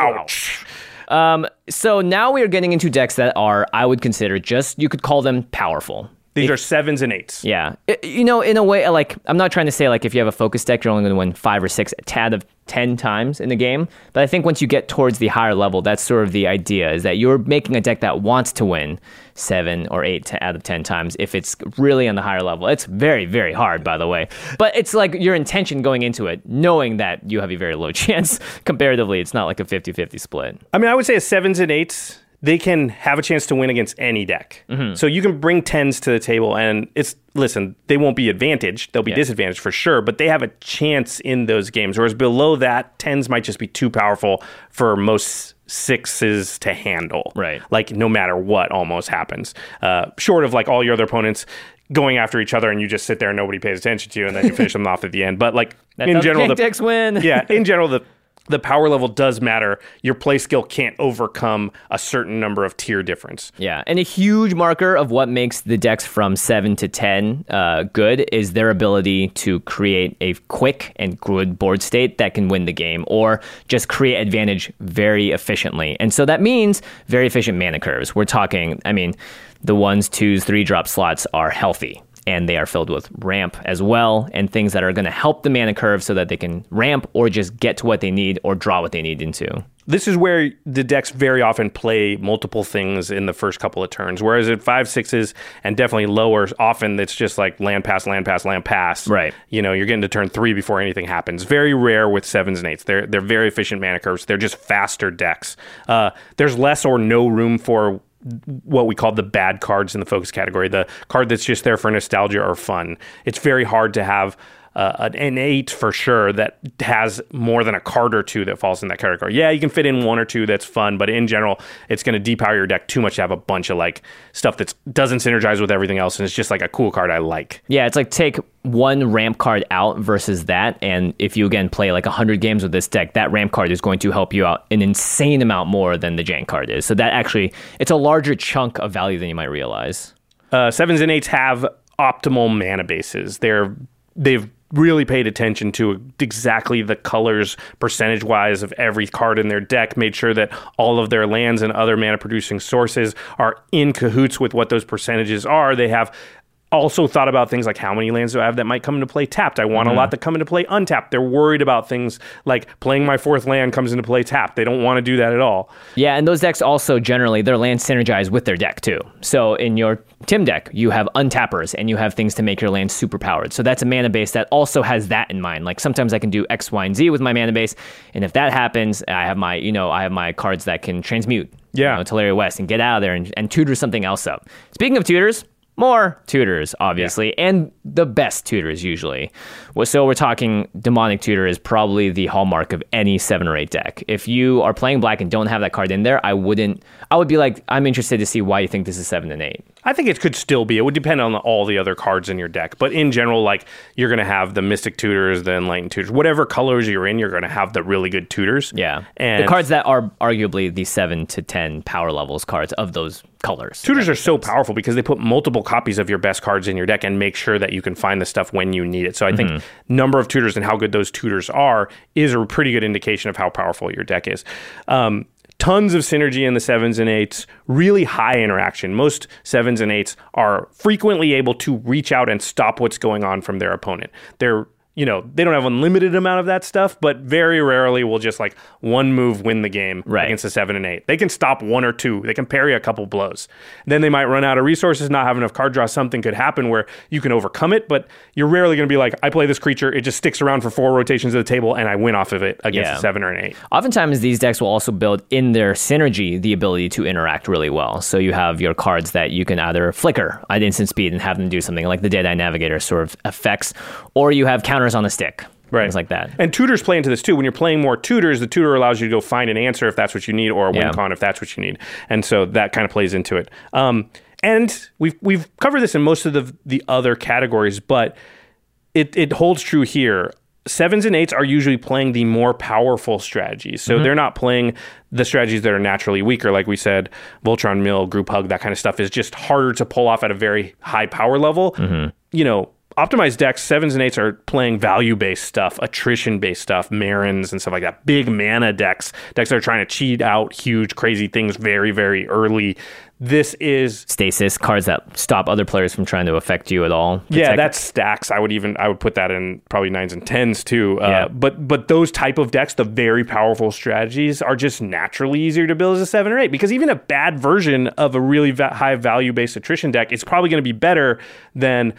Speaker 2: out.
Speaker 3: So now we are getting into decks that are, I would consider you could call them powerful.
Speaker 2: These are 7s and 8s.
Speaker 3: Yeah. In a way, like, I'm not trying to say, like, if you have a focus deck, you're only going to win 5 or 6 out of 10 times in the game. But I think once you get towards the higher level, that's sort of the idea, is that you're making a deck that wants to win 7 or 8 out of 10 times if it's really on the higher level. It's very, very hard, by the way. But it's like your intention going into it, knowing that you have a very low chance. Comparatively, it's not like a 50-50 split.
Speaker 2: I mean, I would say a 7s and 8s, they can have a chance to win against any deck. Mm-hmm. So you can bring 10s to the table, and they won't be advantaged. They'll be disadvantaged for sure, but they have a chance in those games. Whereas below that, 10s might just be too powerful for most 6s to handle.
Speaker 3: Right.
Speaker 2: Like no matter what almost happens. Short of like all your other opponents going after each other and you just sit there and nobody pays attention to you and then you finish them off at the end. But like in general,
Speaker 3: decks win.
Speaker 2: Yeah, in general, the power level does matter. Your play skill can't overcome a certain number of tier difference.
Speaker 3: Yeah, and a huge marker of what makes the decks from 7 to 10 good is their ability to create a quick and good board state that can win the game or just create advantage very efficiently. And so that means very efficient mana curves. We're talking, the 1s, 2s, 3-drop slots are healthy. And they are filled with ramp as well, and things that are going to help the mana curve so that they can ramp or just get to what they need or draw what they need into.
Speaker 2: This is where the decks very often play multiple things in the first couple of turns, whereas at 5, 6s and definitely lower, often it's just like land pass, land pass, land pass.
Speaker 3: Right.
Speaker 2: You're getting to turn 3 before anything happens. Very rare with 7s and 8s. They're very efficient mana curves. They're just faster decks. There's less or no room for what we call the bad cards in the focus category, the card that's just there for nostalgia or fun. It's very hard to have an 8 for sure that has more than a card or two that falls in that category. Yeah, you can fit in 1 or 2 that's fun, but in general, it's going to depower your deck too much to have a bunch of like stuff that doesn't synergize with everything else, and it's just like a cool card I like.
Speaker 3: Yeah, it's like take one ramp card out versus that, and if you again play like 100 games with this deck, that ramp card is going to help you out an insane amount more than the Jank card is. So that actually, it's a larger chunk of value than you might realize.
Speaker 2: 7s and 8s have optimal mana bases. They've really paid attention to exactly the colors percentage-wise of every card in their deck, made sure that all of their lands and other mana-producing sources are in cahoots with what those percentages are. They have also thought about things like how many lands do I have that might come into play tapped? I want a lot that come into play untapped. They're worried about things like playing my 4th land comes into play tapped. They don't want to do that at all.
Speaker 3: Yeah, and those decks also generally, their lands synergize with their deck too. So in your Tim deck, you have untappers and you have things to make your land super powered. So that's a mana base that also has that in mind. Like sometimes I can do X, Y, and Z with my mana base, and if that happens, I have my cards that can transmute. Teleria West and get out of there and tutor something else up. Speaking of tutors, more tutors, obviously, and the best tutors usually. So we're talking Demonic Tutor is probably the hallmark of any 7 or 8 deck. If you are playing black and don't have that card in there, I would be like, I'm interested to see why you think this is 7 and 8.
Speaker 2: I think it could still be. It would depend on all the other cards in your deck. But in general, like, you're going to have the Mystic Tutors, the Enlightened Tutors. Whatever colors you're in, you're going to have the really good tutors.
Speaker 3: Yeah.
Speaker 2: And
Speaker 3: the cards that are arguably the 7 to 10 power levels cards of those colors.
Speaker 2: Tutors are so powerful because they put multiple copies of your best cards in your deck and make sure that you can find the stuff when you need it. So I think number of tutors and how good those tutors are is a pretty good indication of how powerful your deck is. Tons of synergy in the 7s and 8s, really high interaction. Most 7s and 8s are frequently able to reach out and stop what's going on from their opponent. They don't have unlimited amount of that stuff, but very rarely will just like one move win the game against a 7 and 8. They can stop 1 or 2. They can parry a couple blows. Then they might run out of resources, not have enough card draw. Something could happen where you can overcome it, but you're rarely going to be like, I play this creature, it just sticks around for 4 rotations of the table, and I win off of it against a 7 or an 8.
Speaker 3: Oftentimes, these decks will also build in their synergy the ability to interact really well. So you have your cards that you can either flicker at instant speed and have them do something like the Deadeye Navigator sort of effects, or you have counters on the stick.
Speaker 2: Right.
Speaker 3: Things like that.
Speaker 2: And tutors play into this too. When you're playing more tutors, the tutor allows you to go find an answer if that's what you need, or a win con if that's what you need. And so that kind of plays into it. And we've covered this in most of the other categories, but it holds true here. 7s and 8s are usually playing the more powerful strategies. So they're not playing the strategies that are naturally weaker. Like we said, Voltron Mill, Group Hug, that kind of stuff is just harder to pull off at a very high power level. Optimized decks, 7s and 8s are playing value-based stuff, attrition-based stuff, Marins and stuff like that. Big mana decks that are trying to cheat out huge, crazy things very, very early. This is
Speaker 3: stasis cards that stop other players from trying to affect you at all.
Speaker 2: Yeah, that's stacks. I would put that in probably 9s and 10s too. But those type of decks, the very powerful strategies, are just naturally easier to build as a 7 or 8, because even a bad version of a really high value-based attrition deck is probably going to be better than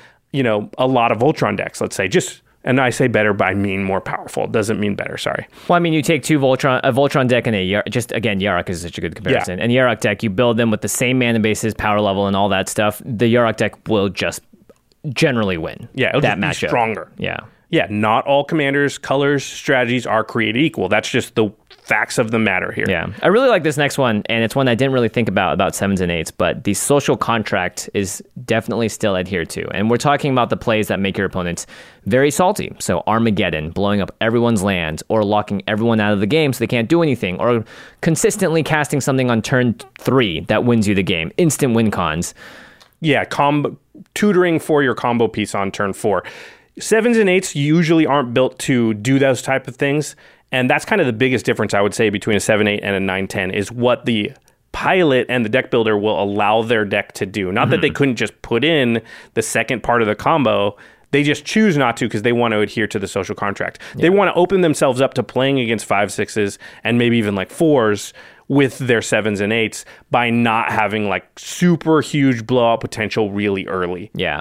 Speaker 2: a lot of Voltron decks, let's say. And I say better, but I mean more powerful. It doesn't mean better, sorry.
Speaker 3: Well, I mean, you take a Voltron deck and Yarok is such a good comparison. And Yarok deck, you build them with the same mana bases, power level, and all that stuff. The Yarok deck will just generally win.
Speaker 2: Yeah, it'll
Speaker 3: that
Speaker 2: just be
Speaker 3: matchup.
Speaker 2: Stronger.
Speaker 3: Yeah,
Speaker 2: not all commanders, colors, strategies are created equal. That's just the facts of the matter here.
Speaker 3: Yeah, I really like this next one, and it's one I didn't really think about 7s and 8s, but the social contract is definitely still adhered to. And we're talking about the plays that make your opponents very salty. So Armageddon, blowing up everyone's land, or locking everyone out of the game so they can't do anything, or consistently casting something on turn 3 that wins you the game. Instant win cons.
Speaker 2: Yeah, tutoring for your combo piece on turn 4. 7s and 8s usually aren't built to do those type of things. And that's kind of the biggest difference, I would say, between a 7-8 and a 9-10 is what the pilot and the deck builder will allow their deck to do. Not that they couldn't just put in the second part of the combo. They just choose not to because they want to adhere to the social contract. Yeah. They want to open themselves up to playing against 5-6s and maybe even like 4s with their 7s and 8s by not having like super huge blowout potential really early.
Speaker 3: Yeah.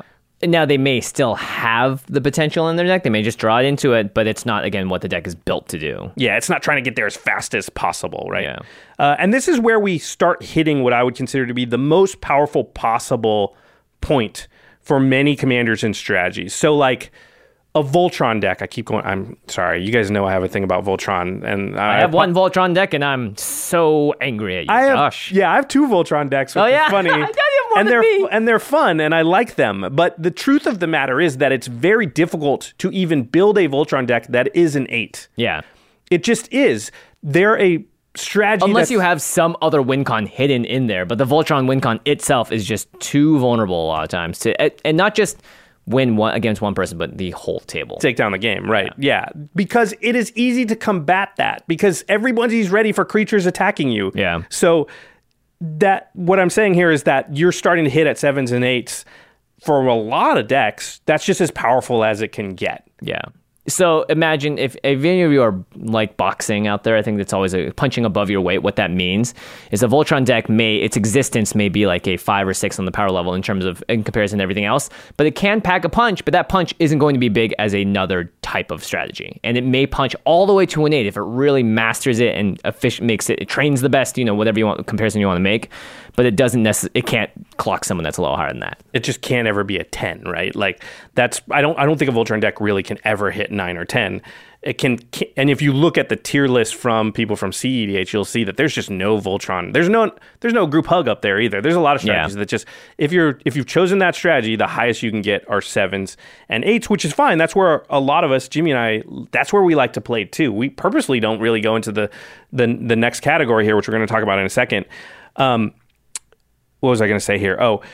Speaker 3: Now, they may still have the potential in their deck. They may just draw it into it, but it's not, again, what the deck is built to do.
Speaker 2: Yeah, it's not trying to get there as fast as possible, right?
Speaker 3: Yeah.
Speaker 2: And this is where we start hitting what I would consider to be the most powerful possible point for many commanders and strategies. So, like, a Voltron deck. I keep going. I'm sorry. You guys know I have a thing about Voltron, and
Speaker 3: I have one Voltron deck, and I'm so angry at you, Josh.
Speaker 2: Yeah, I have 2 Voltron decks, which is funny. And they're fun, and I like them. But the truth of the matter is that it's very difficult to even build a Voltron deck that is an 8.
Speaker 3: Yeah.
Speaker 2: It just is. They're a strategy
Speaker 3: unless you have some other win con hidden in there, but the Voltron win con itself is just too vulnerable a lot of times to, and not just win against one person, but the whole table.
Speaker 2: Take down the game, right? Yeah. Because it is easy to combat that because everybody's ready for creatures attacking you.
Speaker 3: Yeah.
Speaker 2: So that what I'm saying here is that you're starting to hit at 7s and 8s for a lot of decks. That's just as powerful as it can get.
Speaker 3: Yeah. So imagine if any of you are like boxing out there, I think that's always punching above your weight. What that means is a Voltron deck its existence may be like a 5 or 6 on the power level in comparison to everything else, but it can pack a punch, but that punch isn't going to be big as another type of strategy. And it may punch all the way to an 8 if it really masters it and makes it trains the best, whatever you want, comparison you want to make. But it doesn't it can't clock someone that's a little higher than that.
Speaker 2: It just can't ever be a 10, right? Like I don't think a Voltron deck really can ever hit 9 or 10. It can, and if you look at the tier list from people from CEDH, you'll see that there's just no Voltron. There's no group hug up there either. There's a lot of strategies that just if you've chosen that strategy, the highest you can get are 7s and 8s, which is fine. That's where a lot of us, Jimmy and I, that's where we like to play too. We purposely don't really go into the next category here, which we're going to talk about in a second. What was I going to say here? Oh,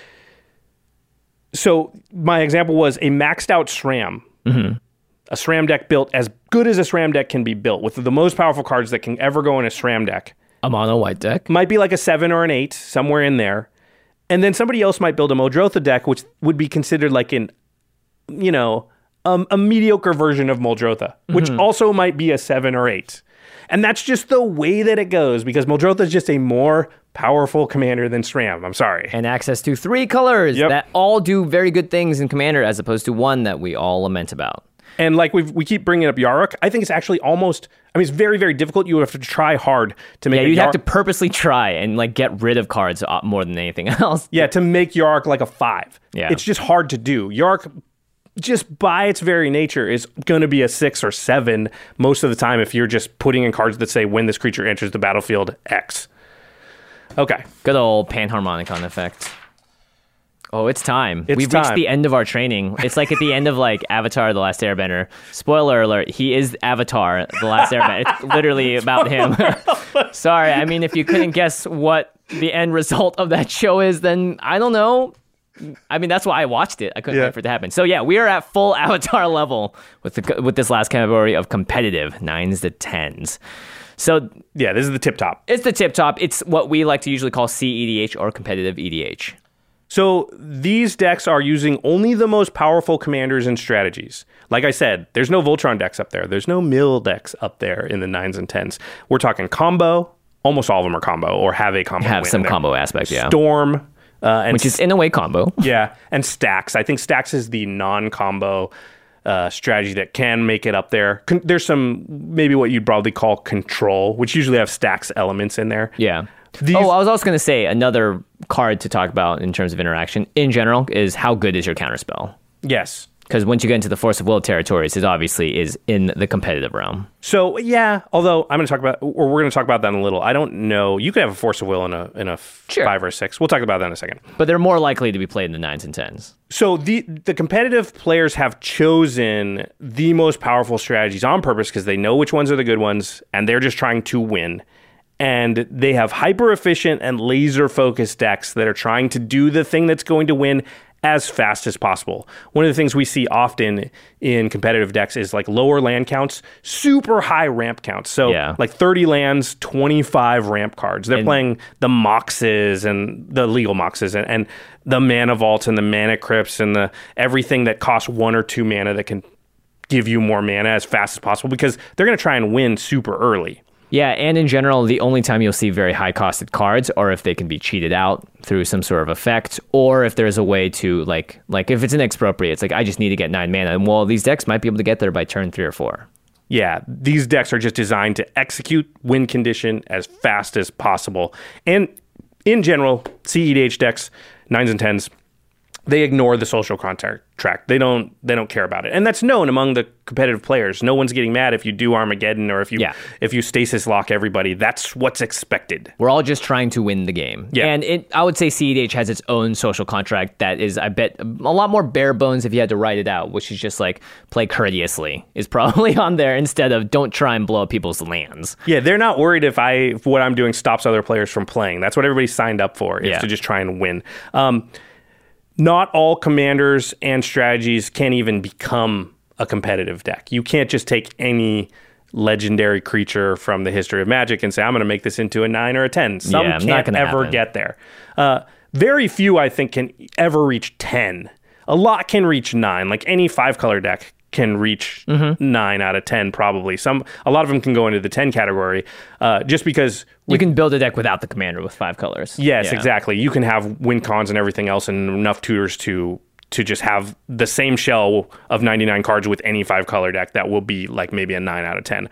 Speaker 2: so my example was a maxed out SRAM. Mm-hmm. A SRAM deck built as good as a SRAM deck can be built with the most powerful cards that can ever go in a SRAM deck.
Speaker 3: A mono white deck?
Speaker 2: Might be like a 7 or an 8, somewhere in there. And then somebody else might build a Muldrotha deck, which would be considered like a mediocre version of Muldrotha, which also might be a 7 or 8. And that's just the way that it goes because Muldrotha is just a more powerful commander than SRAM. I'm sorry.
Speaker 3: And access to 3 colors that all do very good things in Commander as opposed to one that we all lament about.
Speaker 2: And like we keep bringing up Yarok, I think it's actually it's very, very difficult. You have to try hard to make
Speaker 3: you'd have to purposely try and like get rid of cards more than anything else.
Speaker 2: Yeah, to make Yarok like a 5.
Speaker 3: Yeah.
Speaker 2: It's just hard to do. Yarok, just by its very nature, is going to be a 6 or 7 most of the time if you're just putting in cards that say when this creature enters the battlefield, X. Okay.
Speaker 3: Good old Panharmonicon effect. Oh, it's time. We've reached the end of our training. It's like at the end of like Avatar: The Last Airbender. Spoiler alert, he is Avatar: The Last Airbender. It's literally about him. Sorry, I mean, if you couldn't guess what the end result of that show is, then I don't know. I mean, that's why I watched it. I couldn't wait for it to happen. So yeah, we are at full Avatar level with this last category of competitive 9s to 10s. So
Speaker 2: yeah, this is the tip top.
Speaker 3: It's the tip top. It's what we like to usually call CEDH or competitive EDH.
Speaker 2: So these decks are using only the most powerful commanders and strategies. Like I said, there's no Voltron decks up there. There's no mill decks up there in the 9s and 10s. We're talking combo. Almost all of them are combo or have a combo.
Speaker 3: Have some combo aspect, yeah.
Speaker 2: Storm.
Speaker 3: Which is in a way combo.
Speaker 2: Yeah, and Stacks. I think Stacks is the non-combo strategy that can make it up there. There's some, maybe what you'd broadly call control, which usually have Stacks elements in there.
Speaker 3: Yeah. I was also going to say another card to talk about in terms of interaction in general is how good is your counterspell?
Speaker 2: Yes.
Speaker 3: Because once you get into the Force of Will territories, it obviously is in the competitive realm.
Speaker 2: So, yeah, although we're going to talk about that in a little. I don't know. You could have a Force of Will in a 5 or 6. We'll talk about that in a second.
Speaker 3: But they're more likely to be played in the 9s and 10s.
Speaker 2: So the competitive players have chosen the most powerful strategies on purpose because they know which ones are the good ones, and they're just trying to win. And they have hyper-efficient and laser-focused decks that are trying to do the thing that's going to win as fast as possible. One of the things we see often in competitive decks is like lower land counts, super high ramp counts. So like 30 lands, 25 ramp cards. They're playing the Moxes and the legal Moxes and the Mana Vaults and the Mana Crypts and the everything that costs 1 or 2 mana that can give you more mana as fast as possible because they're going to try and win super early.
Speaker 3: Yeah, and in general, the only time you'll see very high-costed cards are if they can be cheated out through some sort of effect, or if there's a way to, like if it's an expropriate, it's like, I just need to get 9 mana. And well, these decks might be able to get there by turn 3 or 4.
Speaker 2: Yeah, these decks are just designed to execute win condition as fast as possible. And in general, CEDH decks, 9s and 10s, they ignore the social contract. They don't care about it. And that's known among the competitive players. No one's getting mad if you do Armageddon or if you stasis lock everybody. That's what's expected.
Speaker 3: We're all just trying to win the game.
Speaker 2: Yeah.
Speaker 3: And I would say CEDH has its own social contract that is, I bet, a lot more bare bones if you had to write it out, which is just like, play courteously is probably on there instead of don't try and blow up people's lands.
Speaker 2: Yeah, they're not worried if what I'm doing stops other players from playing. That's what everybody signed up for, is to just try and win. Not all commanders and strategies can even become a competitive deck. You can't just take any legendary creature from the history of Magic and say, I'm going to make this into a 9 or a 10. Some can't ever get there. Very few, I think, can ever reach 10. A lot can reach 9. Like any 5-color deck can reach 9 out of 10 probably. A lot of them can go into the 10 category just because...
Speaker 3: You can build a deck without the commander with 5 colors.
Speaker 2: Yes, exactly. You can have win cons and everything else and enough tutors to just have the same shell of 99 cards with any 5-color deck that will be like maybe a 9 out of 10.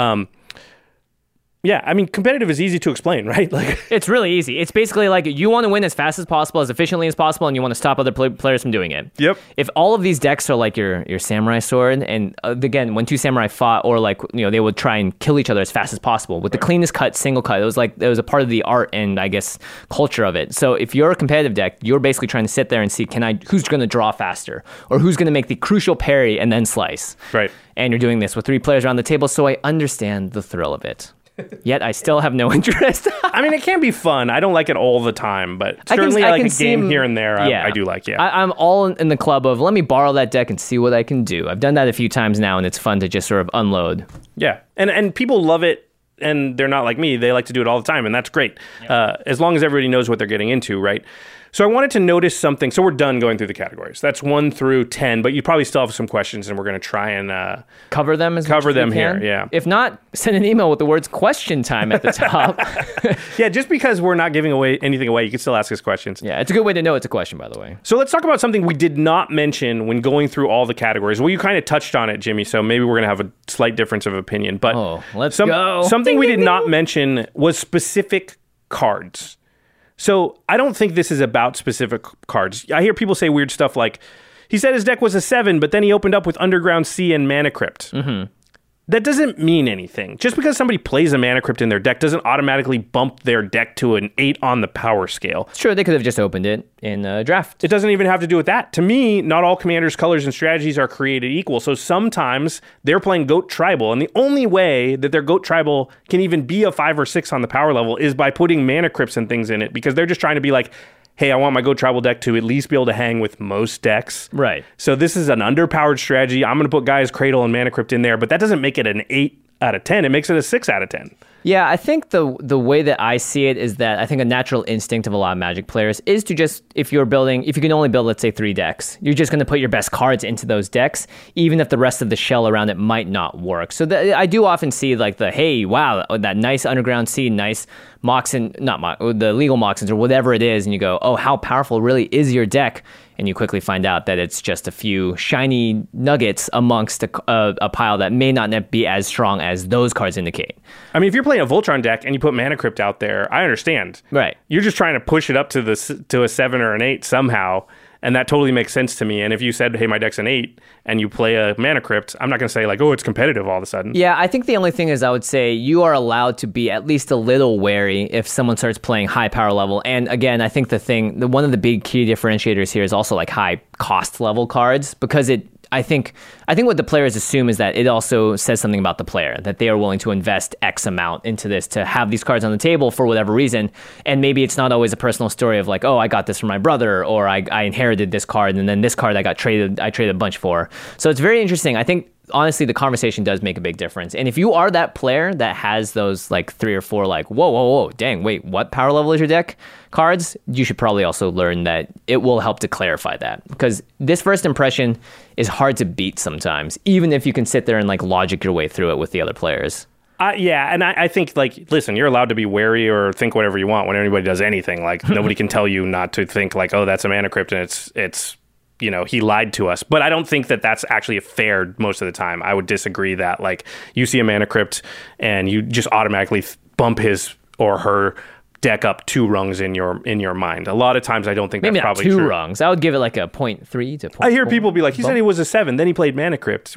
Speaker 2: Yeah, I mean, competitive is easy to explain, right? Like,
Speaker 3: it's really easy. It's basically like you want to win as fast as possible, as efficiently as possible, and you want to stop other players from doing it.
Speaker 2: Yep.
Speaker 3: If all of these decks are like your samurai sword, and again, when 2 samurai fought, or like, they would try and kill each other as fast as possible with the cleanest cut, single cut. It was a part of the art and I guess culture of it. So if you're a competitive deck, you're basically trying to sit there and see, who's going to draw faster, or who's going to make the crucial parry and then slice.
Speaker 2: Right.
Speaker 3: And you're doing this with 3 players around the table, so I understand the thrill of it. Yet I still have no interest.
Speaker 2: I mean, it can be fun. I don't like it all the time, but certainly I can a game here and there, I do like,
Speaker 3: I'm all in the club of, let me borrow that deck and see what I can do. I've done that a few times now, and it's fun to just sort of unload.
Speaker 2: Yeah, and people love it, and they're not like me. They like to do it all the time, and that's great. As long as everybody knows what they're getting into, right? So I wanted to notice something. So we're done going through the categories. That's 1 through 10, but you probably still have some questions, and we're going to try and
Speaker 3: cover them
Speaker 2: here. Yeah.
Speaker 3: If not, send an email with the words "question time" at the top.
Speaker 2: Yeah, just because we're not giving anything away, you can still ask us questions.
Speaker 3: Yeah, it's a good way to know it's a question, by the way.
Speaker 2: So let's talk about something we did not mention when going through all the categories. Well, you kind of touched on it, Jimmy. So maybe we're going to have a slight difference of opinion. But
Speaker 3: let's go.
Speaker 2: Something we did not mention was specific cards. So I don't think this is about specific cards. I hear people say weird stuff like, he said his deck was a 7, but then he opened up with Underground Sea and Mana Crypt. Mm-hmm. That doesn't mean anything. Just because somebody plays a Mana Crypt in their deck doesn't automatically bump their deck to an 8 on the power scale.
Speaker 3: Sure, they could have just opened it in a draft.
Speaker 2: It doesn't even have to do with that. To me, not all commanders' colors and strategies are created equal. So sometimes they're playing Goat Tribal, and the only way that their Goat Tribal can even be a 5 or 6 on the power level is by putting Mana Crypts and things in it, because they're just trying to be like, hey, I want my Goat Tribal deck to at least be able to hang with most decks.
Speaker 3: Right.
Speaker 2: So this is an underpowered strategy. I'm going to put Gaia's Cradle and Mana Crypt in there, but that doesn't make it an 8 out of 10. It makes it a 6 out of 10.
Speaker 3: Yeah, I think the way that I see it is that I think a natural instinct of a lot of Magic players is to just, if you can only build, let's say, 3 decks, you're just going to put your best cards into those decks, even if the rest of the shell around it might not work. So I do often see like hey, wow, that nice Underground Sea, nice Moxen, the legal Moxens or whatever it is, and you go, oh, how powerful really is your deck? And you quickly find out that it's just a few shiny nuggets amongst a pile that may not be as strong as those cards indicate.
Speaker 2: I mean, if you're playing a Voltron deck and you put Mana Crypt out there, I understand.
Speaker 3: Right.
Speaker 2: You're just trying to push it up to a 7 or an 8 somehow, and that totally makes sense to me. And if you said, hey, my deck's an 8, and you play a Mana Crypt, I'm not going to say like, oh, it's competitive all of a sudden.
Speaker 3: Yeah, I think the only thing is I would say you are allowed to be at least a little wary if someone starts playing high power level. And again, I think one of the big key differentiators here is also like high cost level cards, because I think what the players assume is that it also says something about the player, that they are willing to invest X amount into this to have these cards on the table for whatever reason. And maybe it's not always a personal story of like, oh, I got this from my brother, or I inherited this card, and then this card I traded a bunch for. So it's very interesting. I think honestly, the conversation does make a big difference. And if you are that player that has those like 3 or 4 like, whoa, dang, wait, what power level is your deck cards? You should probably also learn that it will help to clarify that, because this first impression is hard to beat sometimes, even if you can sit there and like logic your way through it with the other players.
Speaker 2: Yeah, and I think, like, listen, you're allowed to be wary or think whatever you want when anybody does anything. Like, nobody can tell you not to think, like, oh, that's a mana crypt, and it's he lied to us. But I don't think that that's actually fair most of the time. I would disagree that, like, you see a mana crypt and you just automatically bump his or her deck up 2 rungs in your mind. A lot of times I don't think
Speaker 3: Maybe
Speaker 2: that's
Speaker 3: not
Speaker 2: probably
Speaker 3: 2
Speaker 2: true.
Speaker 3: rungs. I would give it like a 0.3 to 0.4.
Speaker 2: I hear people be like, he said he was a 7, then he played Mana Crypt.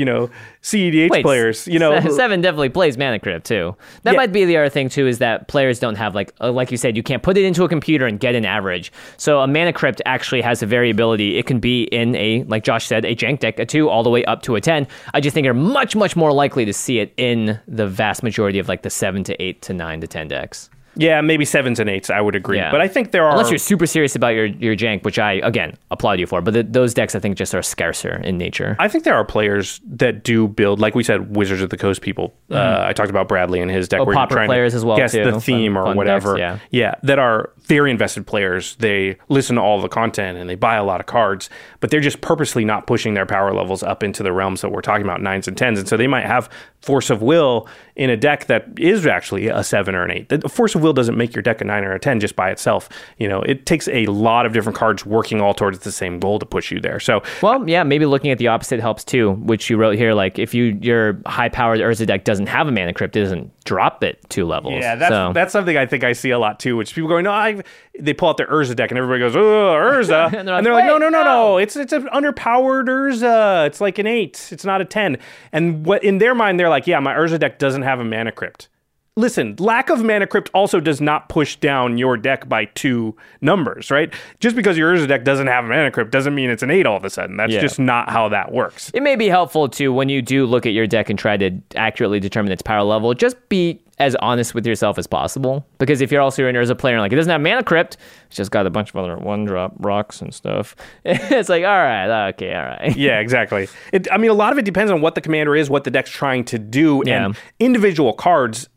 Speaker 2: CEDH
Speaker 3: Wait,
Speaker 2: players,
Speaker 3: 7 definitely plays Mana Crypt too. That might be the other thing too, is that players don't have like you said, you can't put it into a computer and get an average. So a Mana Crypt actually has a variability. It can be in a, like Josh said, a jank deck, a 2 all the way up to a 10. I just think you're much, much more likely to see it in the vast majority of like the 7 to 8 to 9 to 10 decks.
Speaker 2: Yeah, maybe 7s and 8s, I would agree.
Speaker 3: Yeah.
Speaker 2: But I think there are...
Speaker 3: Unless you're super serious about your jank, which I, again, applaud you for. But those decks, I think, just are scarcer in nature.
Speaker 2: I think there are players that do build, like we said, Wizards of the Coast people. I talked about Bradley and his deck. Where
Speaker 3: Pauper
Speaker 2: you're trying
Speaker 3: players
Speaker 2: to
Speaker 3: as well,
Speaker 2: guess
Speaker 3: too.
Speaker 2: the theme or
Speaker 3: Fun
Speaker 2: whatever.
Speaker 3: decks,
Speaker 2: yeah, that are very invested players. They listen to all the content and they buy a lot of cards, but they're just purposely not pushing their power levels up into the realms that we're talking about, 9s and 10s. And so they might have Force of Will in a deck that is actually a 7 or an 8. The Force of Will doesn't make your deck a 9 or a 10 just by itself. It takes a lot of different cards working all towards the same goal to push you there. So,
Speaker 3: well, yeah, maybe looking at the opposite helps too, which you wrote here. Like, if your high-powered Urza deck doesn't have a Mana Crypt, it doesn't drop it 2 levels.
Speaker 2: Yeah, that's something I think I see a lot too, which people going, no, they pull out their Urza deck and everybody goes, oh, Urza. and they're like, no. It's an underpowered Urza. It's like an 8. It's not a 10. And what in their mind, they're like, yeah, my Urza deck doesn't have a Mana Crypt. Listen, lack of Mana Crypt also does not push down your deck by 2 numbers, right? Just because your Urza deck doesn't have a Mana Crypt doesn't mean it's an 8 all of a sudden. That's just not how that works.
Speaker 3: It may be helpful too when you do look at your deck and try to accurately determine its power level. Just be as honest with yourself as possible. Because if you're also an Urza player and like, it doesn't have Mana Crypt, it's just got a bunch of other 1-drop rocks and stuff. It's like, all right.
Speaker 2: Yeah, exactly. A lot of it depends on what the commander is, what the deck's trying to do, and individual cards,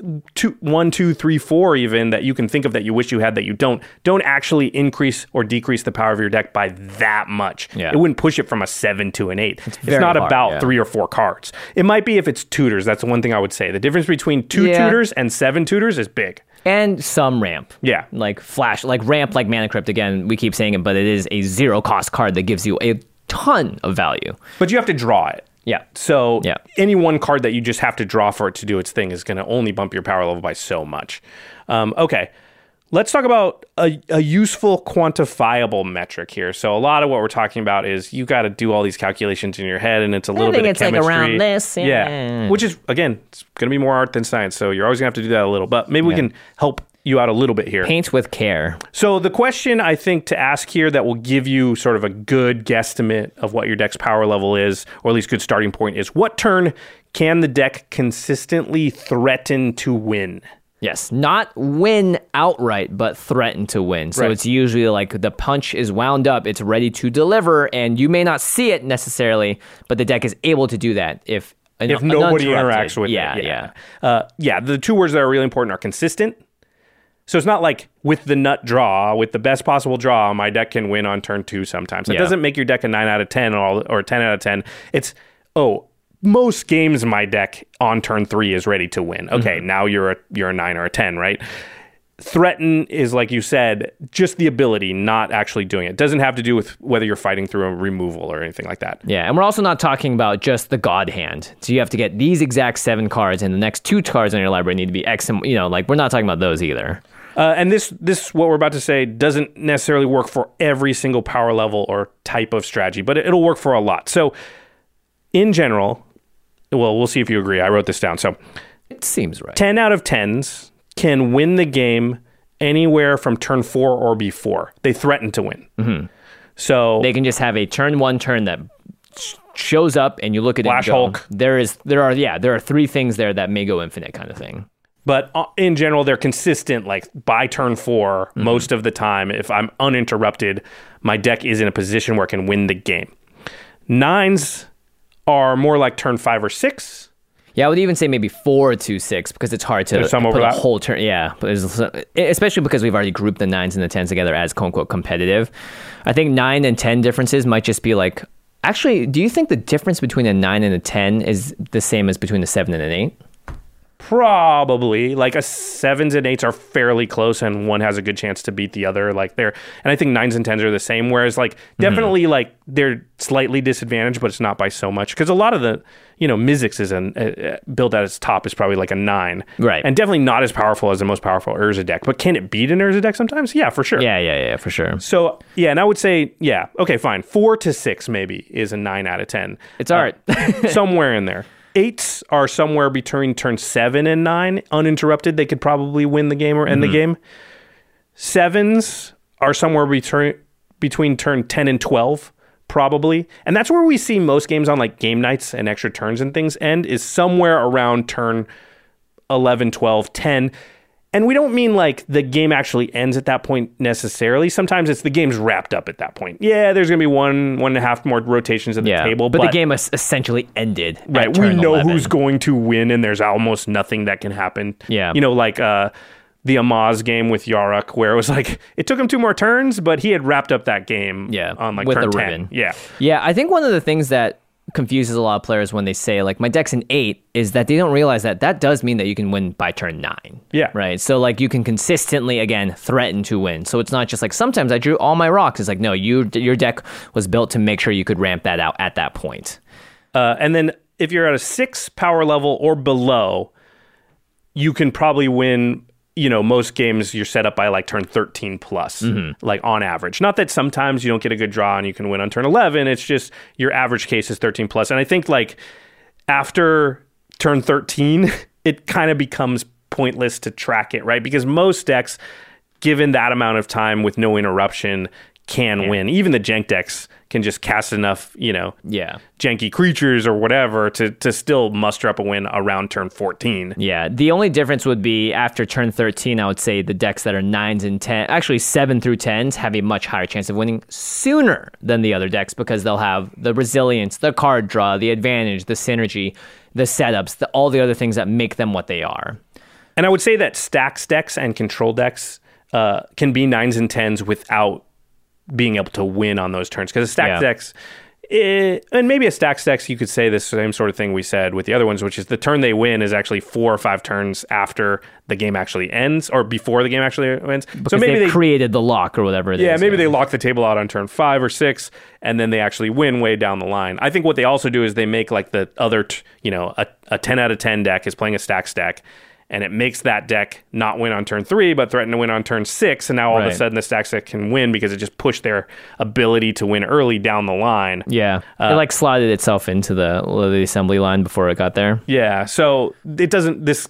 Speaker 2: 1, 2, 3, 4 even, that you can think of that you wish you had that you don't actually increase or decrease the power of your deck by that much. It wouldn't push it from a 7 to an 8. It's not about 3 or 4 cards. It might be if it's tutors. That's the one thing I would say. The difference between 2 tutors and 7 tutors is big.
Speaker 3: And some ramp.
Speaker 2: Yeah.
Speaker 3: Like flash, like ramp, like Mana Crypt. Again, we keep saying it, but it is a 0-cost card that gives you a ton of value.
Speaker 2: But you have to draw it.
Speaker 3: Yeah.
Speaker 2: So any one card that you just have to draw for it to do its thing is going to only bump your power level by so much. Okay. Let's talk about a useful quantifiable metric here. So a lot of what we're talking about is you got to do all these calculations in your head, and it's a little bit of chemistry.
Speaker 3: Like around this.
Speaker 2: Yeah. Which is, again, it's going to be more art than science. So you're always going to have to do that a little. But maybe we can help you out a little bit here.
Speaker 3: Paint with care.
Speaker 2: So the question I think to ask here that will give you sort of a good guesstimate of what your deck's power level is, or at least good starting point, is what turn can the deck consistently threaten to win?
Speaker 3: Yes, not win outright, but threaten to win. So it's usually like the punch is wound up, it's ready to deliver, and you may not see it necessarily, but the deck is able to do that if
Speaker 2: nobody interacts with it.
Speaker 3: Yeah.
Speaker 2: The 2 words that are really important are consistent. So it's not like with the nut draw, with the best possible draw, my deck can win on turn 2 sometimes. It doesn't make your deck a 9 out of 10 or a 10 out of 10. It's, most games my deck on turn 3 is ready to win. Okay, now you're a 9 or a 10, right? Threaten is, like you said, just the ability, not actually doing it. It doesn't have to do with whether you're fighting through a removal or anything like that.
Speaker 3: Yeah, and we're also not talking about just the God Hand. So you have to get these exact 7 cards, and the next 2 cards in your library need to be X, and, like, we're not talking about those either.
Speaker 2: And this what we're about to say doesn't necessarily work for every single power level or type of strategy, but it'll work for a lot. So in general, well, we'll see if you agree. I wrote this down. So
Speaker 3: it seems right.
Speaker 2: 10 out of 10s can win the game anywhere from turn 4 or before. They threaten to win. Mm-hmm. So
Speaker 3: they can just have a turn 1 turn that shows up, and you look at
Speaker 2: Flash
Speaker 3: it and go,
Speaker 2: Hulk.
Speaker 3: There are 3 things there that may go infinite, kind of thing.
Speaker 2: But in general, they're consistent. Like by turn 4, most of the time, if I'm uninterrupted, my deck is in a position where it can win the game. 9s are more like turn 5 or 6.
Speaker 3: Yeah, I would even say maybe 4 to 6 because it's hard to
Speaker 2: There's some
Speaker 3: put
Speaker 2: overlap.
Speaker 3: a whole turn. Yeah, but especially because we've already grouped the 9s and the 10s together as quote unquote competitive. I think 9 and 10 differences might just be like. Actually, do you think the difference between a 9 and a 10 is the same as between a 7 and an 8?
Speaker 2: Probably like a 7s and 8s are fairly close, and one has a good chance to beat the other. Like and I think 9s and 10s are the same. Whereas like definitely like they're slightly disadvantaged, but it's not by so much because a lot of the Mizzix is built at its top is probably like a 9,
Speaker 3: right?
Speaker 2: And definitely not as powerful as the most powerful Urza deck. But can it beat an Urza deck sometimes? Yeah, for sure.
Speaker 3: Yeah, for sure.
Speaker 2: So yeah, and I would say okay, fine, 4 to 6 maybe is a 9 out of 10.
Speaker 3: It's art
Speaker 2: somewhere in there. 8s are somewhere between turn 7 and 9, uninterrupted. They could probably win the game or end the game. 7s are somewhere between turn 10 and 12, probably. And that's where we see most games on like game nights and extra turns and things end, is somewhere around turn 11, 12, 10. And we don't mean like the game actually ends at that point necessarily. Sometimes it's the game's wrapped up at that point. Yeah, there's going to be one and a half more rotations at the table.
Speaker 3: But the game is essentially ended.
Speaker 2: Right.
Speaker 3: At turn
Speaker 2: we know
Speaker 3: 11.
Speaker 2: who's going to win, and there's almost nothing that can happen.
Speaker 3: Yeah.
Speaker 2: Like the Amaz game with Yarok, where it was like, it took him 2 more turns, but he had wrapped up that game on like
Speaker 3: with
Speaker 2: turn
Speaker 3: a
Speaker 2: 10.
Speaker 3: ribbon.
Speaker 2: Yeah.
Speaker 3: Yeah, I think one of the things that confuses a lot of players when they say like my deck's an 8 is that they don't realize that does mean that you can win by turn 9.
Speaker 2: Yeah.
Speaker 3: Right. So like you can consistently again threaten to win. So it's not just like sometimes I drew all my rocks. It's like no, your deck was built to make sure you could ramp that out at that point.
Speaker 2: And then if you're at a 6 power level or below, you can probably win. Most games you're set up by like turn 13 plus, like on average. Not that sometimes you don't get a good draw and you can win on turn 11. It's just your average case is 13 plus. And I think like after turn 13, it kind of becomes pointless to track it, right? Because most decks, given that amount of time with no interruption, can win. Even the jank decks can just cast enough, janky creatures or whatever to still muster up a win around turn 14.
Speaker 3: Yeah, the only difference would be after turn 13, I would say the decks that are 9s and 10, actually 7 through 10s, have a much higher chance of winning sooner than the other decks because they'll have the resilience, the card draw, the advantage, the synergy, the setups, all the other things that make them what they are.
Speaker 2: And I would say that stacks decks and control decks can be 9s and 10s without being able to win on those turns, because a stack decks, and maybe a stack decks, you could say the same sort of thing we said with the other ones, which is the turn they win is actually 4 or 5 turns after the game actually ends, or before the game actually ends.
Speaker 3: Because
Speaker 2: so maybe
Speaker 3: they created the lock or whatever it is.
Speaker 2: Yeah, maybe they lock the table out on turn 5 or 6, and then they actually win way down the line. I think what they also do is they make like the other, a 10 out of 10 deck is playing a stack deck, and it makes that deck not win on turn 3, but threaten to win on turn 6. And now all of a sudden the stack deck can win because it just pushed their ability to win early down the line.
Speaker 3: Yeah. It like slotted itself into the assembly line before it got there.
Speaker 2: Yeah. So it doesn't, this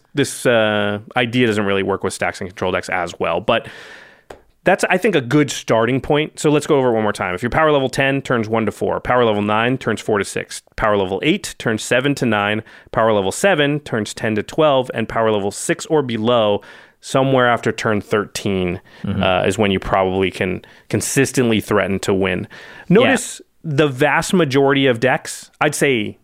Speaker 2: idea doesn't really work with stacks and control decks as well. But that's, I think, a good starting point. So let's go over it one more time. If you're power level 10, turns 1 to 4. Power level 9, turns 4 to 6. Power level 8, turns 7 to 9. Power level 7, turns 10 to 12. And power level 6 or below, somewhere after turn 13, is when you probably can consistently threaten to win. Notice the vast majority of decks, I'd say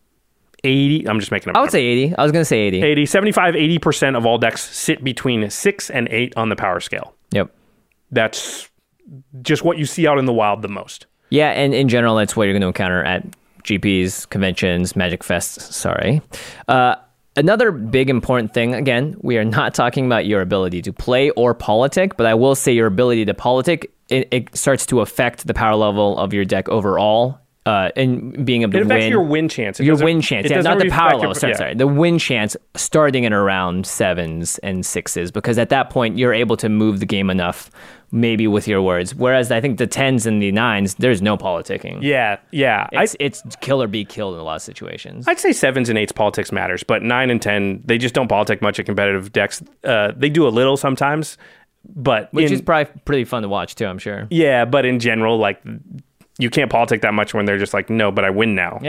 Speaker 2: 80, I'm just making up.
Speaker 3: I would say 80. I was going to say 80.
Speaker 2: 80% of all decks sit between 6 and 8 on the power scale.
Speaker 3: Yep.
Speaker 2: That's just what you see out in the wild the most.
Speaker 3: Yeah, and in general, that's what you're going to encounter at GPs, conventions, Magic Fests. Sorry. Another big important thing, again, we are not talking about your ability to play or politic, but I will say your ability to politic, it starts to affect the power level of your deck overall. And being able to win.
Speaker 2: It affects your win chance.
Speaker 3: Your win chance. Yeah, not the power level. Sorry. The win chance starting at around 7s and 6s, because at that point, you're able to move the game enough, maybe with your words. Whereas I think the 10s and the 9s, there's no politicking.
Speaker 2: Yeah.
Speaker 3: It's kill or be killed in a lot of situations.
Speaker 2: I'd say 7s and 8s politics matters, but 9 and 10, they just don't politic much at competitive decks. They do a little sometimes, but...
Speaker 3: Which is probably pretty fun to watch, too, I'm sure.
Speaker 2: Yeah, but in general, like... You can't politic that much when they're just like, no, but I win now.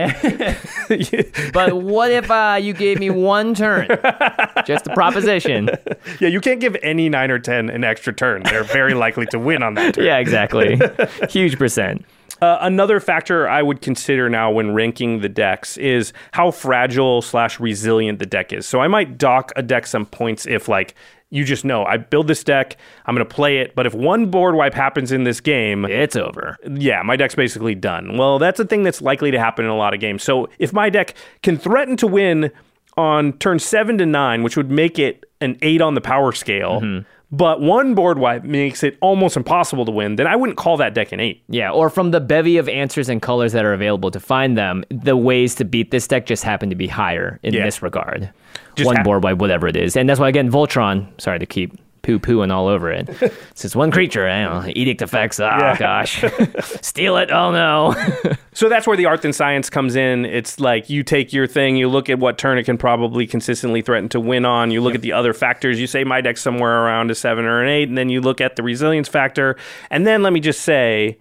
Speaker 3: But what if you gave me one turn? Just a proposition.
Speaker 2: Yeah, you can't give any 9 or 10 an extra turn. They're very likely to win on that turn.
Speaker 3: Yeah, exactly. Huge percent.
Speaker 2: Another factor I would consider now when ranking the decks is how fragile / resilient the deck is. So I might dock a deck some points if like, you just know, I build this deck, I'm going to play it, but if one board wipe happens in this game...
Speaker 3: It's over.
Speaker 2: Yeah, my deck's basically done. Well, that's a thing that's likely to happen in a lot of games. So if my deck can threaten to win on turn 7 to 9, which would make it an 8 on the power scale, but one board wipe makes it almost impossible to win, then I wouldn't call that deck an 8.
Speaker 3: Yeah, or from the bevy of answers and colors that are available to find them, the ways to beat this deck just happen to be higher in this regard.
Speaker 2: Just
Speaker 3: one board wipe, whatever it is. And that's why, again, Voltron, sorry to keep poo-pooing all over it. It's just one creature, I don't know, edict effects, gosh. Steal it, oh no.
Speaker 2: So that's where the art and science comes in. It's like you take your thing, you look at what turn it can probably consistently threaten to win on, you look at the other factors, you say my deck's somewhere around a 7 or an 8, and then you look at the resilience factor. And then let me just say,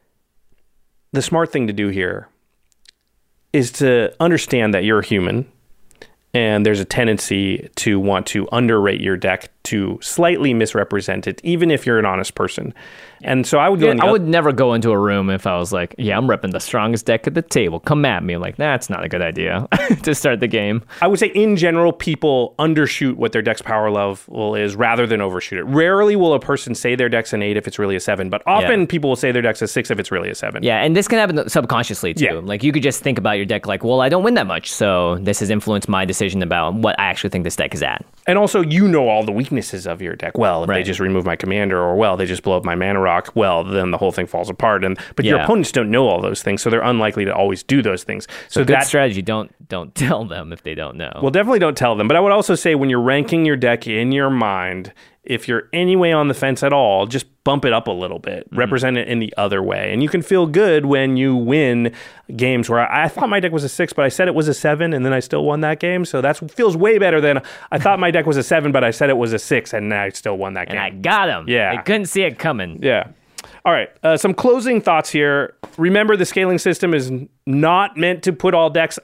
Speaker 2: the smart thing to do here is to understand that you're a human, and there's a tendency to want to underrate your deck, to slightly misrepresent it, even if you're an honest person. And so I would go
Speaker 3: I would never go into a room if I was like, yeah, I'm repping the strongest deck at the table. Come at me. I'm like, that's not a good idea to start the game.
Speaker 2: I would say in general, people undershoot what their deck's power level is rather than overshoot it. Rarely will a person say their deck's an 8 if it's really a 7, but often people will say their deck's a 6 if it's really a 7.
Speaker 3: Yeah, and this can happen subconsciously too.
Speaker 2: Yeah.
Speaker 3: Like you could just think about your deck like, well, I don't win that much, so this has influenced my decision about what I actually think this deck is at.
Speaker 2: And also, you know all the weaknesses of your deck. Well, if they just remove my commander, or well, they just blow up my mana rock, well, then the whole thing falls apart. But your opponents don't know all those things, so they're unlikely to always do those things. So
Speaker 3: good strategy. Don't tell them if they don't know.
Speaker 2: Well, definitely don't tell them. But I would also say when you're ranking your deck in your mind, if you're anyway on the fence at all, just bump it up a little bit. Represent it in the other way. And you can feel good when you win games where I thought my deck was a 6, but I said it was a 7, and then I still won that game. So that feels way better than I thought my deck was a 7, but I said it was a 6, and I still won that game.
Speaker 3: And I got him.
Speaker 2: Yeah.
Speaker 3: I couldn't see it coming.
Speaker 2: Yeah. All right. Some closing thoughts here. Remember, the scaling system is not meant to put all decks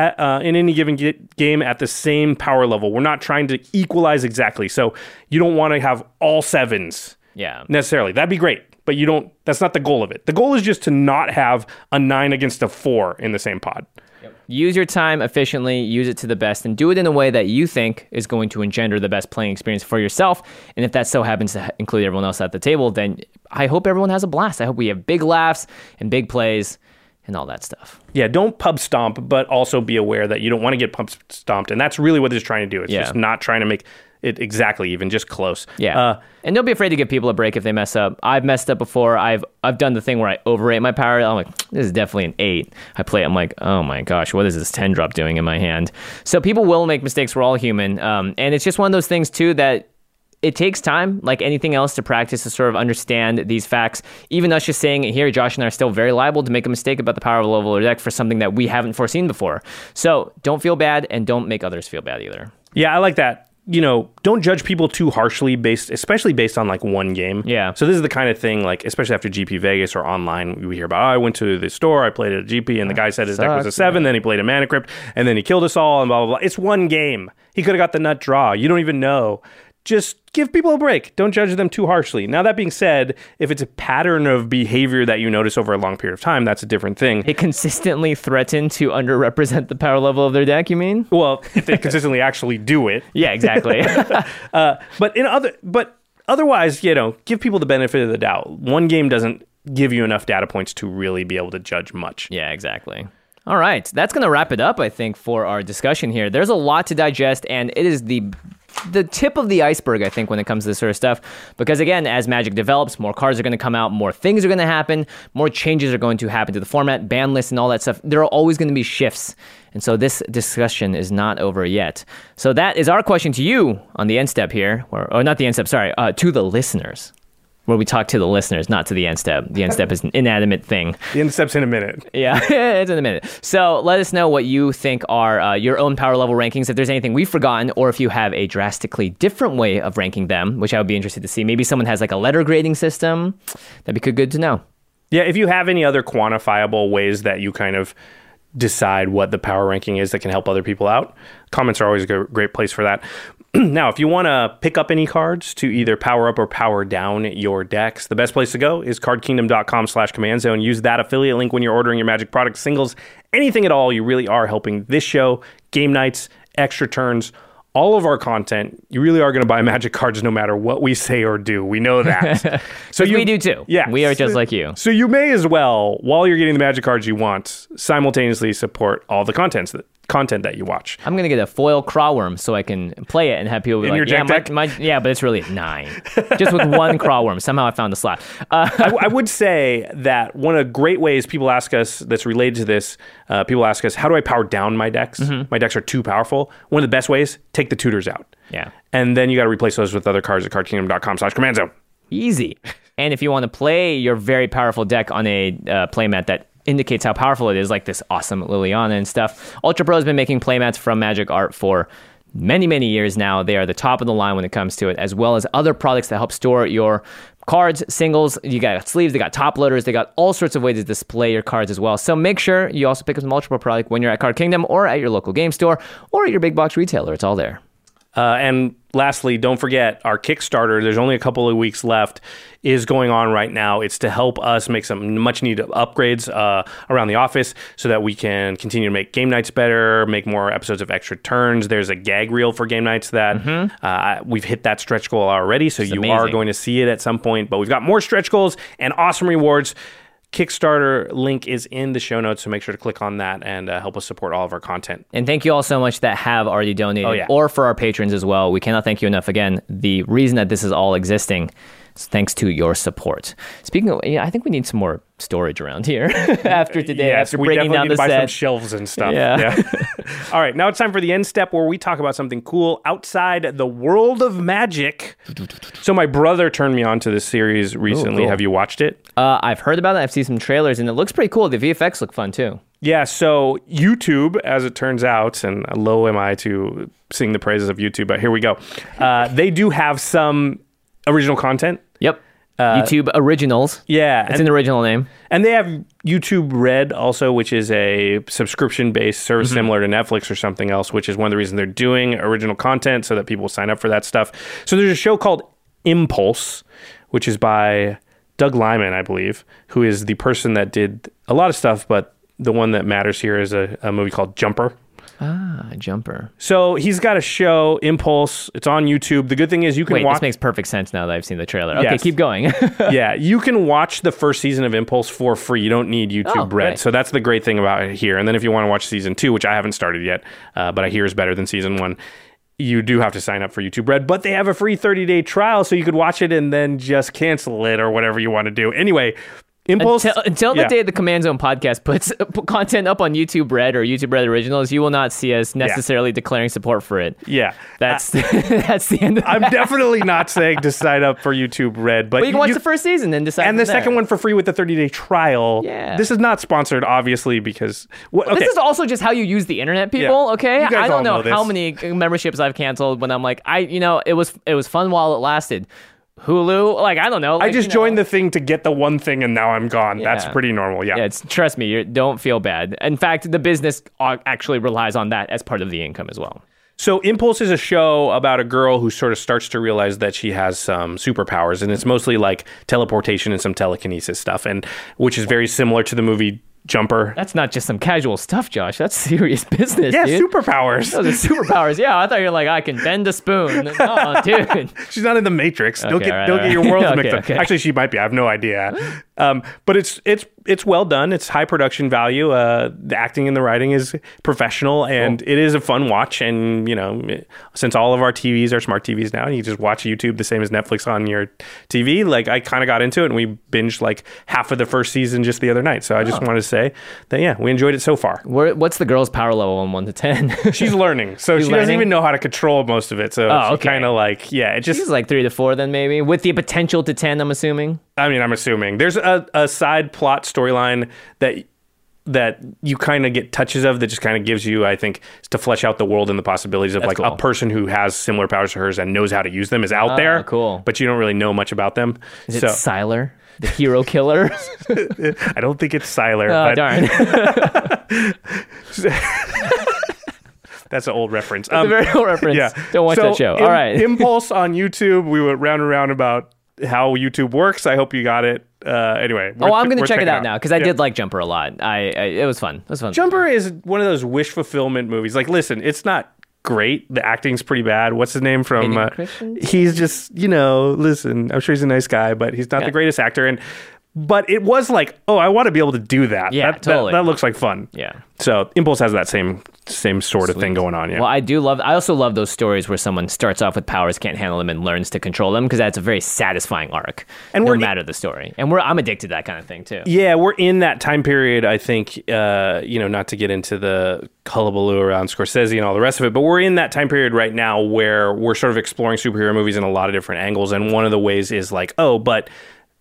Speaker 2: in any given game at the same power level. We're not trying to equalize exactly. So you don't want to have all 7s necessarily. That'd be great, but that's not the goal of it. The goal is just to not have a 9 against a 4 in the same pod.
Speaker 3: Use your time efficiently, use it to the best, and do it in a way that you think is going to engender the best playing experience for yourself. And if that so happens to include everyone else at the table, then I hope everyone has a blast. I hope we have big laughs and big plays and all that stuff.
Speaker 2: Yeah, don't pub stomp, but also be aware that you don't want to get pub stomped. And that's really what it's trying to do. It's just not trying to make it exactly even, just close.
Speaker 3: Yeah. And don't be afraid to give people a break if they mess up. I've messed up before. I've done the thing where I overrate my power. I'm like, this is definitely an 8. I play it, I'm like, oh my gosh, what is this 10 drop doing in my hand? So people will make mistakes. We're all human. And it's just one of those things too that it takes time, like anything else, to practice to sort of understand these facts. Even us just saying it here, Josh and I are still very liable to make a mistake about the power level of the deck for something that we haven't foreseen before. So don't feel bad, and don't make others feel bad either.
Speaker 2: Yeah, I like that. Don't judge people too harshly especially based on like one game.
Speaker 3: Yeah.
Speaker 2: So this is the kind of thing, like, especially after GP Vegas or online, we hear about, I went to the store, I played at a GP, and the guy said his deck was a 7, then he played a Mana Crypt, and then he killed us all, and blah, blah, blah. It's one game. He could have got the nut draw. You don't even know. Just give people a break. Don't judge them too harshly. Now, that being said, if it's a pattern of behavior that you notice over a long period of time, that's a different thing.
Speaker 3: They consistently threaten to underrepresent the power level of their deck, you mean?
Speaker 2: Well, if they consistently actually do it.
Speaker 3: Yeah, exactly.
Speaker 2: But otherwise, give people the benefit of the doubt. One game doesn't give you enough data points to really be able to judge much.
Speaker 3: Yeah, exactly. All right, that's going to wrap it up, I think, for our discussion here. There's a lot to digest, and it is the tip of the iceberg, I think, when it comes to this sort of stuff. Because again, as Magic develops, more cards are going to come out, more things are going to happen, more changes are going to happen to the format, ban lists, and all that stuff. There are always going to be shifts. And so this discussion is not over yet. So that is our question to you on the end step here, or not the end step, sorry, to the listeners. Where we talk to the listeners, not to the end step. The end step is an inanimate thing.
Speaker 2: The end step's in a minute.
Speaker 3: Yeah, it's in a minute. So let us know what you think are your own power level rankings, if there's anything we've forgotten, or if you have a drastically different way of ranking them, which I would be interested to see. Maybe someone has like a letter grading system. That'd be good to know. Yeah,
Speaker 2: if you have any other quantifiable ways that you kind of decide what the power ranking is that can help other people out, comments are always a great place for that. Now, if you want to pick up any cards to either power up or power down your decks, the best place to go is cardkingdom.com/command zone. Use that affiliate link when you're ordering your Magic products, singles, anything at all. You really are helping this show, game nights, extra turns, all of our content. You really are going to buy Magic cards no matter what we say or do. We know that.
Speaker 3: So we do too.
Speaker 2: Yeah.
Speaker 3: We are just like you.
Speaker 2: So you may as well, while you're getting the Magic cards you want, simultaneously support all the content content that you watch.
Speaker 3: I'm gonna get a foil crawworm so I can play it and have people be
Speaker 2: In
Speaker 3: like,
Speaker 2: your
Speaker 3: "Yeah,
Speaker 2: deck?
Speaker 3: but it's really a 9, just with one crawworm." Somehow I found the slot.
Speaker 2: I would say that one of the great ways people ask us that's related to this, people ask us, how do I power down my decks? My decks are too powerful. One of the best ways, take the tutors out.
Speaker 3: Yeah,
Speaker 2: And then you got to replace those with other cards at cardkingdom.com/command zone.
Speaker 3: easy. And if you want to play your very powerful deck on a playmat that indicates how powerful it is, like this awesome Liliana and stuff, Ultra Pro has been making playmats from Magic Art for many, many years now. They are the top of the line when it comes to it, as well as other products that help store your cards, singles. You got sleeves, they got top loaders, they got all sorts of ways to display your cards as well. So make sure you also pick up some Ultra Pro product when you're at Card Kingdom or at your local game store or at your big box retailer. It's all there.
Speaker 2: And lastly, don't forget our Kickstarter. There's only a couple of weeks left. Is going on right now. It's to help us make some much needed upgrades around the office so that we can continue to make game nights better, make more episodes of Extra Turns. There's a gag reel for game nights that we've hit that stretch goal already. So you are going to see it at some point. But we've got more stretch goals and awesome rewards. Kickstarter link is in the show notes, so make sure to click on that and help us support all of our content.
Speaker 3: And thank you all so much that have already donated, or for our patrons as well. We cannot thank you enough. Again, the reason that this is all existing is thanks to your support. Speaking of, I think we need some more storage around here after today.
Speaker 2: Yes,
Speaker 3: after
Speaker 2: we
Speaker 3: breaking
Speaker 2: definitely
Speaker 3: down
Speaker 2: need to
Speaker 3: the
Speaker 2: buy
Speaker 3: set.
Speaker 2: some shelves and stuff.
Speaker 3: Yeah.
Speaker 2: All right, now it's time for the end step where we talk about something cool outside the world of Magic. So my brother turned me on to this series recently.
Speaker 3: cool.
Speaker 2: Have you watched it?
Speaker 3: I've heard about it. I've seen some trailers, and it looks pretty cool. The VFX look fun too.
Speaker 2: Yeah, so YouTube, as it turns out, and low am I to sing the praises of YouTube, but here we go. They do have some original content.
Speaker 3: Yep. YouTube Originals.
Speaker 2: Yeah.
Speaker 3: It's an original name.
Speaker 2: And they have YouTube Red also, which is a subscription-based service similar to Netflix or something else, which is one of the reasons they're doing original content so that people sign up for that stuff. So there's a show called Impulse, which is by Doug Liman, I believe, who is the person that did a lot of stuff, but the one that matters here is a movie called Jumper.
Speaker 3: Jumper.
Speaker 2: So he's got a show, Impulse. It's on YouTube. The good thing is you can watch...
Speaker 3: This makes perfect sense now that I've seen the trailer. Okay,
Speaker 2: Yes.
Speaker 3: keep going.
Speaker 2: Yeah, you can watch the first season of Impulse for free. You don't need YouTube Red.
Speaker 3: Great.
Speaker 2: So that's the great thing about it here. And then if you want to watch season 2, which I haven't started yet, but I hear is better than season 1, you do have to sign up for YouTube Red. But they have a free 30-day trial, so you could watch it and then just cancel it or whatever you want to do. Anyway... Impulse
Speaker 3: Until the day the Command Zone podcast puts content up on YouTube Red or YouTube Red Originals, you will not see us necessarily declaring support for it.
Speaker 2: Yeah.
Speaker 3: That's that's the end of
Speaker 2: I'm
Speaker 3: that.
Speaker 2: definitely not saying to sign up for YouTube Red, but
Speaker 3: But you can watch the first season and decide.
Speaker 2: and the second one for free with the 30-day trial.
Speaker 3: Yeah.
Speaker 2: This is not sponsored, obviously, because...
Speaker 3: This is also just how you use the internet, people.
Speaker 2: Yeah.
Speaker 3: Okay,
Speaker 2: You guys
Speaker 3: I don't
Speaker 2: all
Speaker 3: know
Speaker 2: know
Speaker 3: how
Speaker 2: this.
Speaker 3: many memberships I've canceled when I'm like, it was fun while it lasted. Hulu, like I don't know.
Speaker 2: I
Speaker 3: Like,
Speaker 2: just joined the thing to get the one thing, and now I'm gone. That's
Speaker 3: Yeah.
Speaker 2: pretty normal, yeah.
Speaker 3: Yeah, trust me, don't feel bad. In fact, the business actually relies on that as part of the income as well.
Speaker 2: So Impulse is a show about a girl who sort of starts to realize that she has some superpowers, and it's mostly like teleportation and some telekinesis stuff, and which is very similar to the movie Jumper.
Speaker 3: That's not just some casual stuff, Josh. That's serious business,
Speaker 2: Yeah,
Speaker 3: dude.
Speaker 2: superpowers.
Speaker 3: Those are superpowers. Yeah, I thought you were like, I can bend a spoon. No, dude.
Speaker 2: She's not in the Matrix. Don't
Speaker 3: Okay,
Speaker 2: get
Speaker 3: all right,
Speaker 2: don't
Speaker 3: all
Speaker 2: get your
Speaker 3: right.
Speaker 2: worlds
Speaker 3: Okay,
Speaker 2: mixed up.
Speaker 3: okay.
Speaker 2: Actually, she might be. I have no idea. But it's well done. It's high production value. The acting and the writing is professional, and it is a fun watch. And since all of our TVs are smart TVs now, and you just watch YouTube the same as Netflix on your TV. Like I kind of got into it, and we binged like half of the first season just the other night. So I just wanted to say that we enjoyed it so far.
Speaker 3: What's the girl's power level on 1 to 10?
Speaker 2: She's learning, so she doesn't
Speaker 3: learning?
Speaker 2: even know how to control most of it. So
Speaker 3: Oh,
Speaker 2: she
Speaker 3: okay.
Speaker 2: kind of like it just.
Speaker 3: She's like 3 to 4 then maybe, with the potential to 10, I'm assuming.
Speaker 2: I mean, I'm assuming there's a side plot storyline that you kind of get touches of that just kind of gives you, I think, to flesh out the world and the possibilities of
Speaker 3: That's
Speaker 2: like
Speaker 3: cool.
Speaker 2: a person who has similar powers to hers and knows how to use them is out there.
Speaker 3: Cool.
Speaker 2: But you don't really know much about them.
Speaker 3: Is it Sylar, the hero killer?
Speaker 2: I don't think it's Sylar.
Speaker 3: Oh,
Speaker 2: but
Speaker 3: darn.
Speaker 2: That's an old reference.
Speaker 3: It's a very old reference.
Speaker 2: Yeah.
Speaker 3: Don't watch that show. All right.
Speaker 2: Impulse on YouTube. We went round and round about how YouTube works. I hope you got it. Anyway.
Speaker 3: I'm going to check it
Speaker 2: checking
Speaker 3: out now because I did like Jumper a lot. It was fun. It was fun.
Speaker 2: Jumper is one of those wish fulfillment movies. Like, listen, it's not great. The acting's pretty bad. What's his name from?
Speaker 3: Hayden Christensen?
Speaker 2: He's just, listen, I'm sure he's a nice guy, but he's not the greatest actor. But it was like, I want to be able to do that.
Speaker 3: Yeah,
Speaker 2: that,
Speaker 3: totally.
Speaker 2: That looks like fun.
Speaker 3: Yeah.
Speaker 2: So Impulse has that same same sort of thing going on. Yeah.
Speaker 3: Well, I also love those stories where someone starts off with powers, can't handle them, and learns to control them, because that's a very satisfying arc,
Speaker 2: and
Speaker 3: no matter the story. And I'm addicted to that kind of thing too.
Speaker 2: Yeah, we're in that time period, I think, not to get into the hullabaloo around Scorsese and all the rest of it, but we're in that time period right now where we're sort of exploring superhero movies in a lot of different angles. And one of the ways is like, but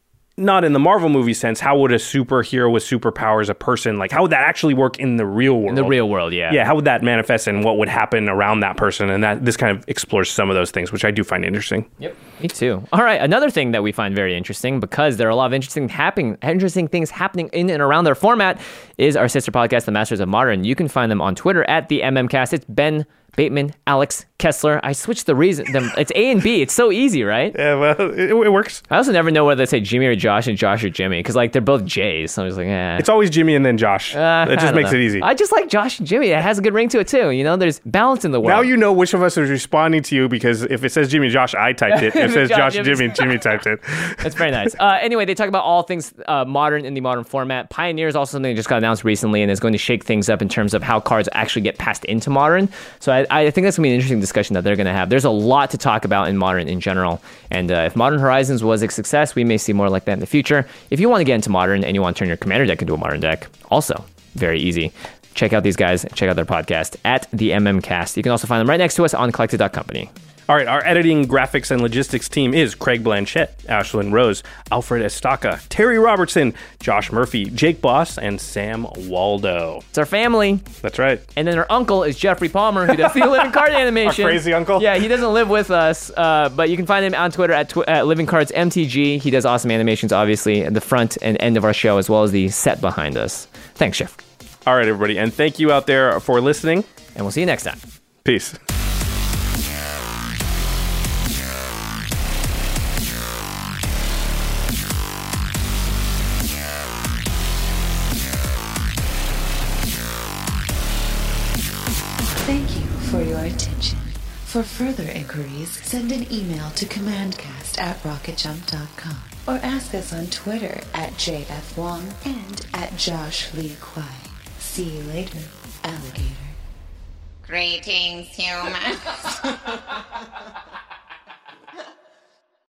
Speaker 2: not in the Marvel movie sense, how would a superhero with superpowers, a person, like how would that actually work in the real world?
Speaker 3: In the real world, yeah.
Speaker 2: Yeah, how would that manifest and what would happen around that person? And this kind of explores some of those things, which I do find interesting.
Speaker 3: Yep, me too. All right, another thing that we find very interesting, because there are a lot of interesting things happening in and around their format, is our sister podcast, The Masters of Modern. You can find them on Twitter at the MMCast. It's Ben Bateman, Alex Kessler. I switched the reason. It's A and B. It's so easy, right?
Speaker 2: Yeah, well, it works.
Speaker 3: I also never know whether they say Jimmy or Josh and Josh or Jimmy, because like they're both J's. So I was like,
Speaker 2: It's always Jimmy and then Josh. It just makes it easy.
Speaker 3: I just like Josh and Jimmy. It has a good ring to it too. There's balance in the world.
Speaker 2: Now you know which of us is responding to you, because if it says Jimmy and Josh, I typed it. If it says Josh and Jimmy, Jimmy typed it.
Speaker 3: That's very nice. Anyway, they talk about all things modern in the modern format. Pioneer is also something that just got announced recently and is going to shake things up in terms of how cards actually get passed into modern. So I think that's going to be an interesting discussion that they're going to have. There's a lot to talk about in modern in general. And if Modern Horizons was a success, we may see more like that in the future. If you want to get into modern and you want to turn your commander deck into a modern deck, also very easy. Check out these guys. Check out their podcast at the MMCast. You can also find them right next to us on Collected.company.
Speaker 2: All right, our editing, graphics, and logistics team is Craig Blanchett, Ashlyn Rose, Alfred Estaca, Terry Robertson, Josh Murphy, Jake Boss, and Sam Waldo.
Speaker 3: It's our family.
Speaker 2: That's right.
Speaker 3: And then our uncle is Jeffrey Palmer, who does the Living Card animation.
Speaker 2: Our crazy uncle?
Speaker 3: Yeah, he doesn't live with us, but you can find him on Twitter at Living Cards MTG. He does awesome animations, obviously, at the front and end of our show, as well as the set behind us. Thanks, Jeff.
Speaker 2: All right, everybody, and thank you out there for listening.
Speaker 3: And we'll see you next time.
Speaker 2: Peace.
Speaker 1: Thank you for your attention. For further inquiries, send an email to commandcast@rocketjump.com or ask us on Twitter at JFWong and at Josh Lee Kwai. See you later, alligator.
Speaker 7: Greetings, humans.